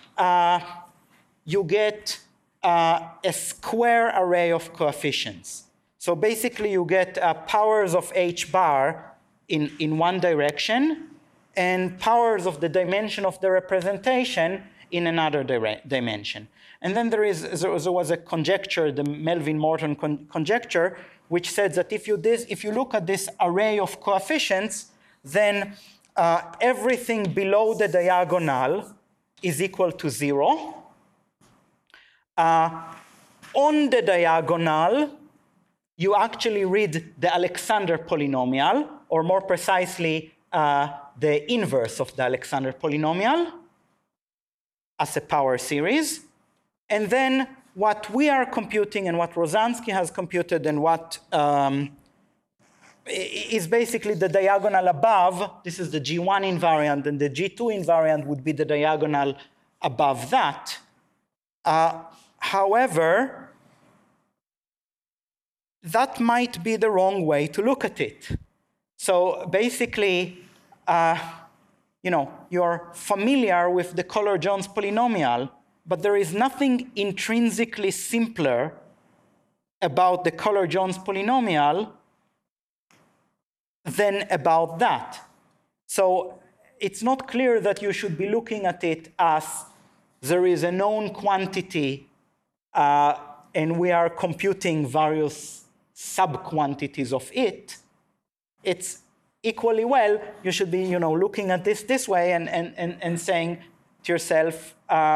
you get a square array of coefficients. So basically, you get powers of h bar in one direction and powers of the dimension of the representation in another dimension. And then there was a conjecture, the Melvin-Morton conjecture, which said that if you look at this array of coefficients, then everything below the diagonal is equal to 0. on the diagonal, you actually read the Alexander polynomial, or more precisely, the inverse of the Alexander polynomial as a power series. And then what we are computing and what Rozansky has computed and what is basically the diagonal above. This is the G1 invariant, and the G2 invariant would be the diagonal above that. However, that might be the wrong way to look at it. So basically, you're familiar with the Color-Jones polynomial, but there is nothing intrinsically simpler about the Color-Jones polynomial than about that. So it's not clear that you should be looking at it as there is a known quantity and we are computing various sub-quantities of it. It's equally well, you should be looking at this way and saying to yourself,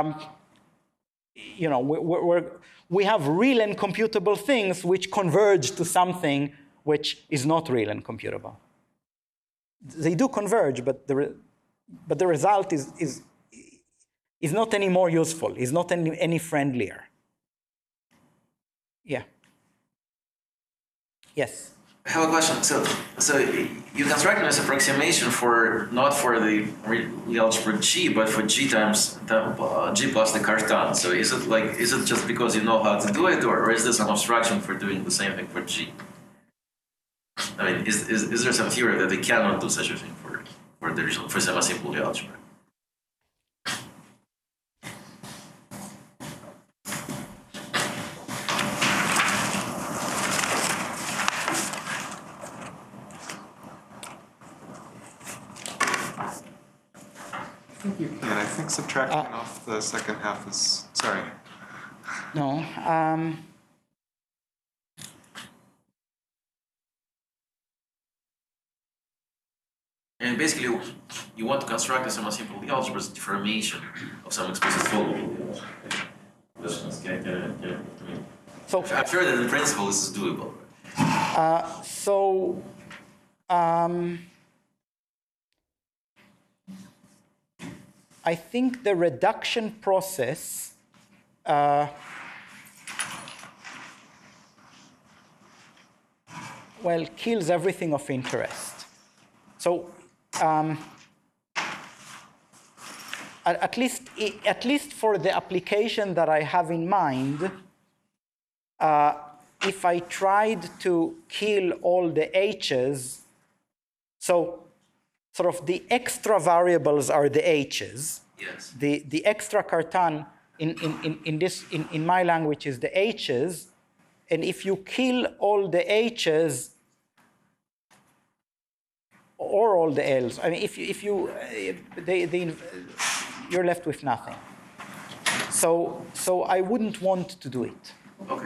we have real and computable things which converge to something which is not real and computable. They do converge, but the result is not any more useful, is not any friendlier. Yeah. Yes. I have a question. So you constructed this approximation not for the real algebra G, but for G times G plus the Cartan. So is it just because you know how to do it, or is this an abstraction for doing the same thing for G? I mean, is there some theory that they cannot do such a thing for semi-simple algebra? I think you can. I think subtracting off the second half is, sorry. No. And basically, you want to construct a semi-simple algebra's deformation of some explicit solvable. So I'm sure that in principle this is doable. I think the reduction process kills everything of interest. So at least for the application that I have in mind, if I tried to kill all the h's, so sort of the extra variables are the h's. Yes. The extra Cartan in my language is the h's, and if you kill all the h's or all the l's, I mean, you're left with nothing. So I wouldn't want to do it. Okay.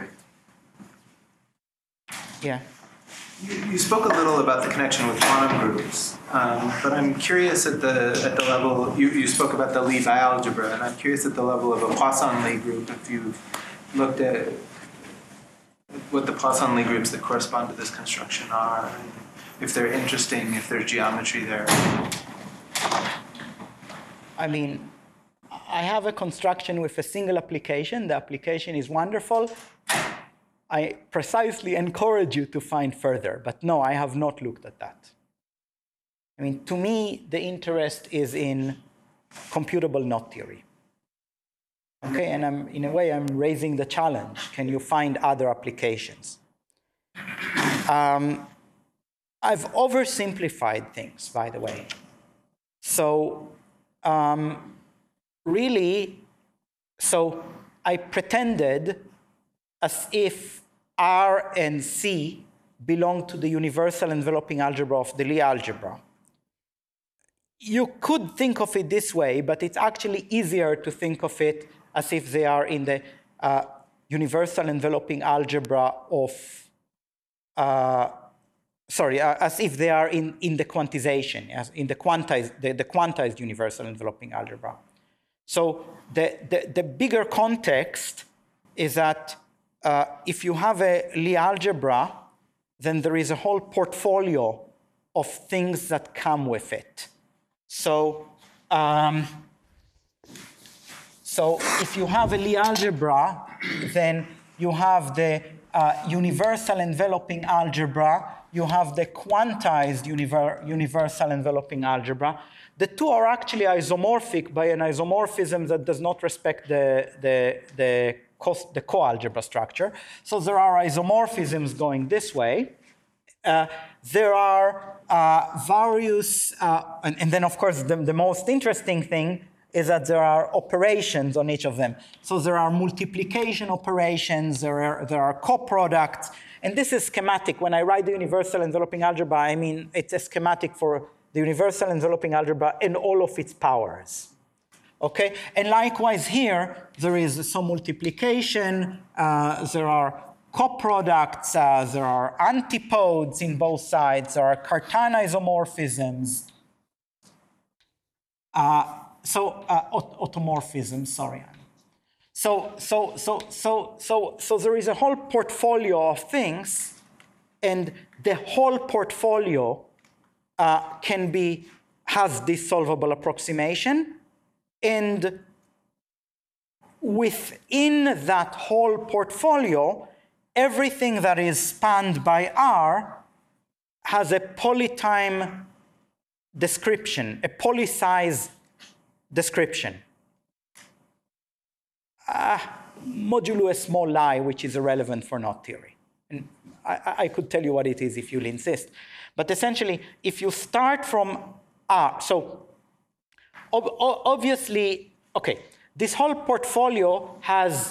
Yeah. You spoke a little about the connection with quantum groups, but I'm curious at the level, you spoke about the Lie bialgebra, and I'm curious at the level of a Poisson-Lie group, if you've looked at what the Poisson-Lie groups that correspond to this construction are, and if they're interesting, if there's geometry there. I mean, I have a construction with a single application. The application is wonderful. I precisely encourage you to find further, but no, I have not looked at that. I mean, to me, the interest is in computable knot theory. Okay, and in a way, I'm raising the challenge. Can you find other applications? I've oversimplified things, by the way. So really, I pretended as if R and C belong to the universal enveloping algebra of the Lie algebra. You could think of it this way, but it's actually easier to think of it as if they are in the universal enveloping algebra of, as if they are in the quantization, as in the quantized universal enveloping algebra. So the bigger context is that if you have a Lie algebra, then there is a whole portfolio of things that come with it. So if you have a Lie algebra, then you have the universal enveloping algebra, you have the quantized universal enveloping algebra. The two are actually isomorphic by an isomorphism that does not respect the co-algebra structure. So there are isomorphisms going this way. There are various, and then of course the most interesting thing is that there are operations on each of them. So there are multiplication operations, there are coproducts, and this is schematic. When I write the universal enveloping algebra, I mean it's a schematic for the universal enveloping algebra and all of its powers. Okay, and likewise here, there is some multiplication, there are coproducts, there are antipodes in both sides, there are Cartan isomorphisms, automorphisms, sorry. So there is a whole portfolio of things, and the whole portfolio has this solvable approximation, and within that whole portfolio, everything that is spanned by R has a polytime description, a polysize description. Modulo a small lie, which is irrelevant for knot theory. And I could tell you what it is if you'll insist. But essentially, if you start from R, so obviously, okay, this whole portfolio has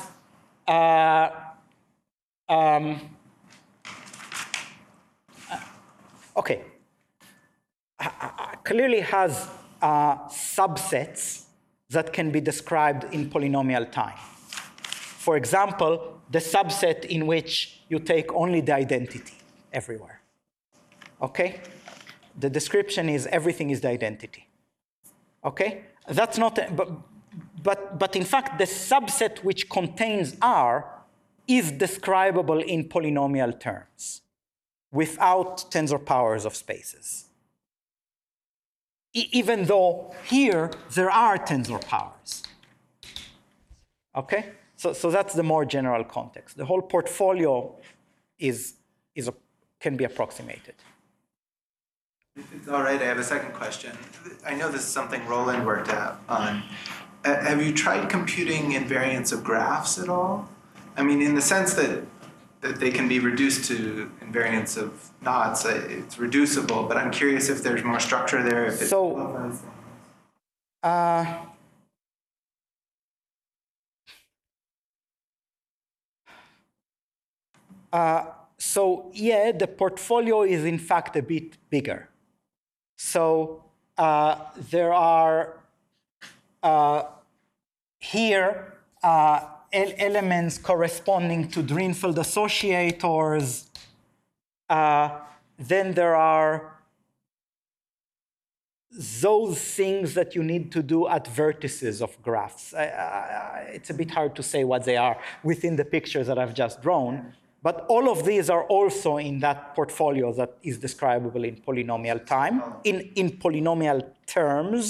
clearly has subsets that can be described in polynomial time. For example, the subset in which you take only the identity everywhere. Okay? The description is everything is the identity. Okay? That's not, but in fact, the subset which contains R is describable in polynomial terms without tensor powers of spaces. Even though here there are tensor powers. Okay? So that's the more general context. The whole portfolio can be approximated. It's all right, I have a second question. I know this is something Roland worked out on. Have you tried computing invariance of graphs at all? I mean, in the sense that they can be reduced to invariance of knots, it's reducible, but I'm curious if there's more structure there. If so yeah, the portfolio is in fact a bit bigger. So there are here elements corresponding to Drinfeld associators. Then there are those things that you need to do at vertices of graphs. It's a bit hard to say what they are within the pictures that I've just drawn. But all of these are also in that portfolio that is describable in polynomial time, in polynomial terms.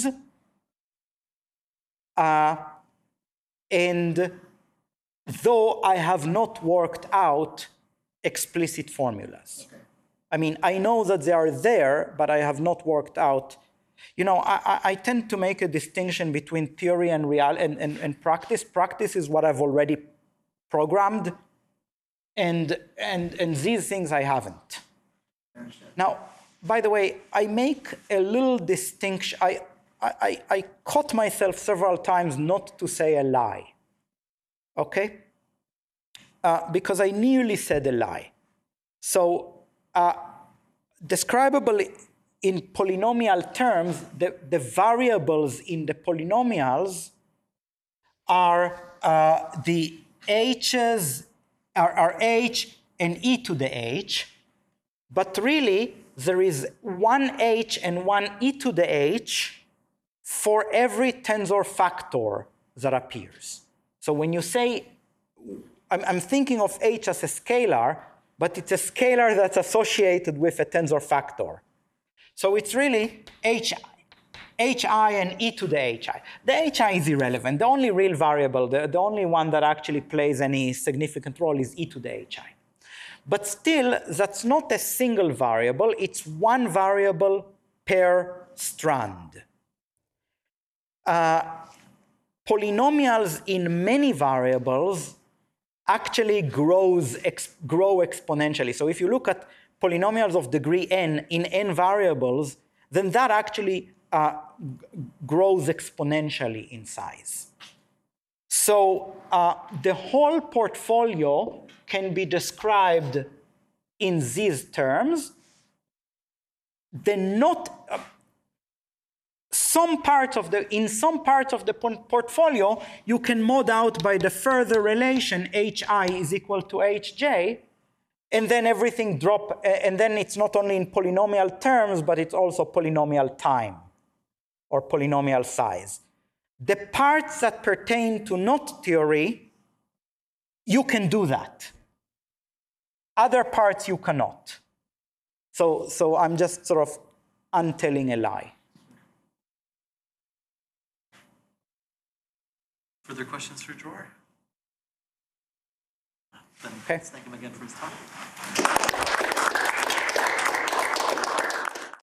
And though I have not worked out explicit formulas. Okay. I mean, I know that they are there, but I have not worked out. You know, I tend to make a distinction between theory and practice. Practice is what I've already programmed. And these things I haven't. Now, by the way, I make a little distinction. I caught myself several times not to say a lie, okay? Because I nearly said a lie. So describable in polynomial terms, the variables in the polynomials are the h's, are h and e to the h, but really there is one h and one e to the h for every tensor factor that appears. So when you say I'm thinking of h as a scalar, but it's a scalar that's associated with a tensor factor. So it's really hi and e to the hi. The hi is irrelevant. The only real variable, the only one that actually plays any significant role is e to the hi. But still, that's not a single variable. It's one variable per strand. Polynomials in many variables actually grow exponentially. So if you look at polynomials of degree n in n variables, then that actually grows exponentially in size. So the whole portfolio can be described in these terms. In some parts of the portfolio, you can mod out by the further relation hi is equal to hj, and then everything and then it's not only in polynomial terms, but it's also polynomial time or polynomial size. The parts that pertain to knot theory, you can do that. Other parts you cannot. So I'm just sort of untelling a lie. Further questions for Dror? Then Okay. let's thank him again for his talk.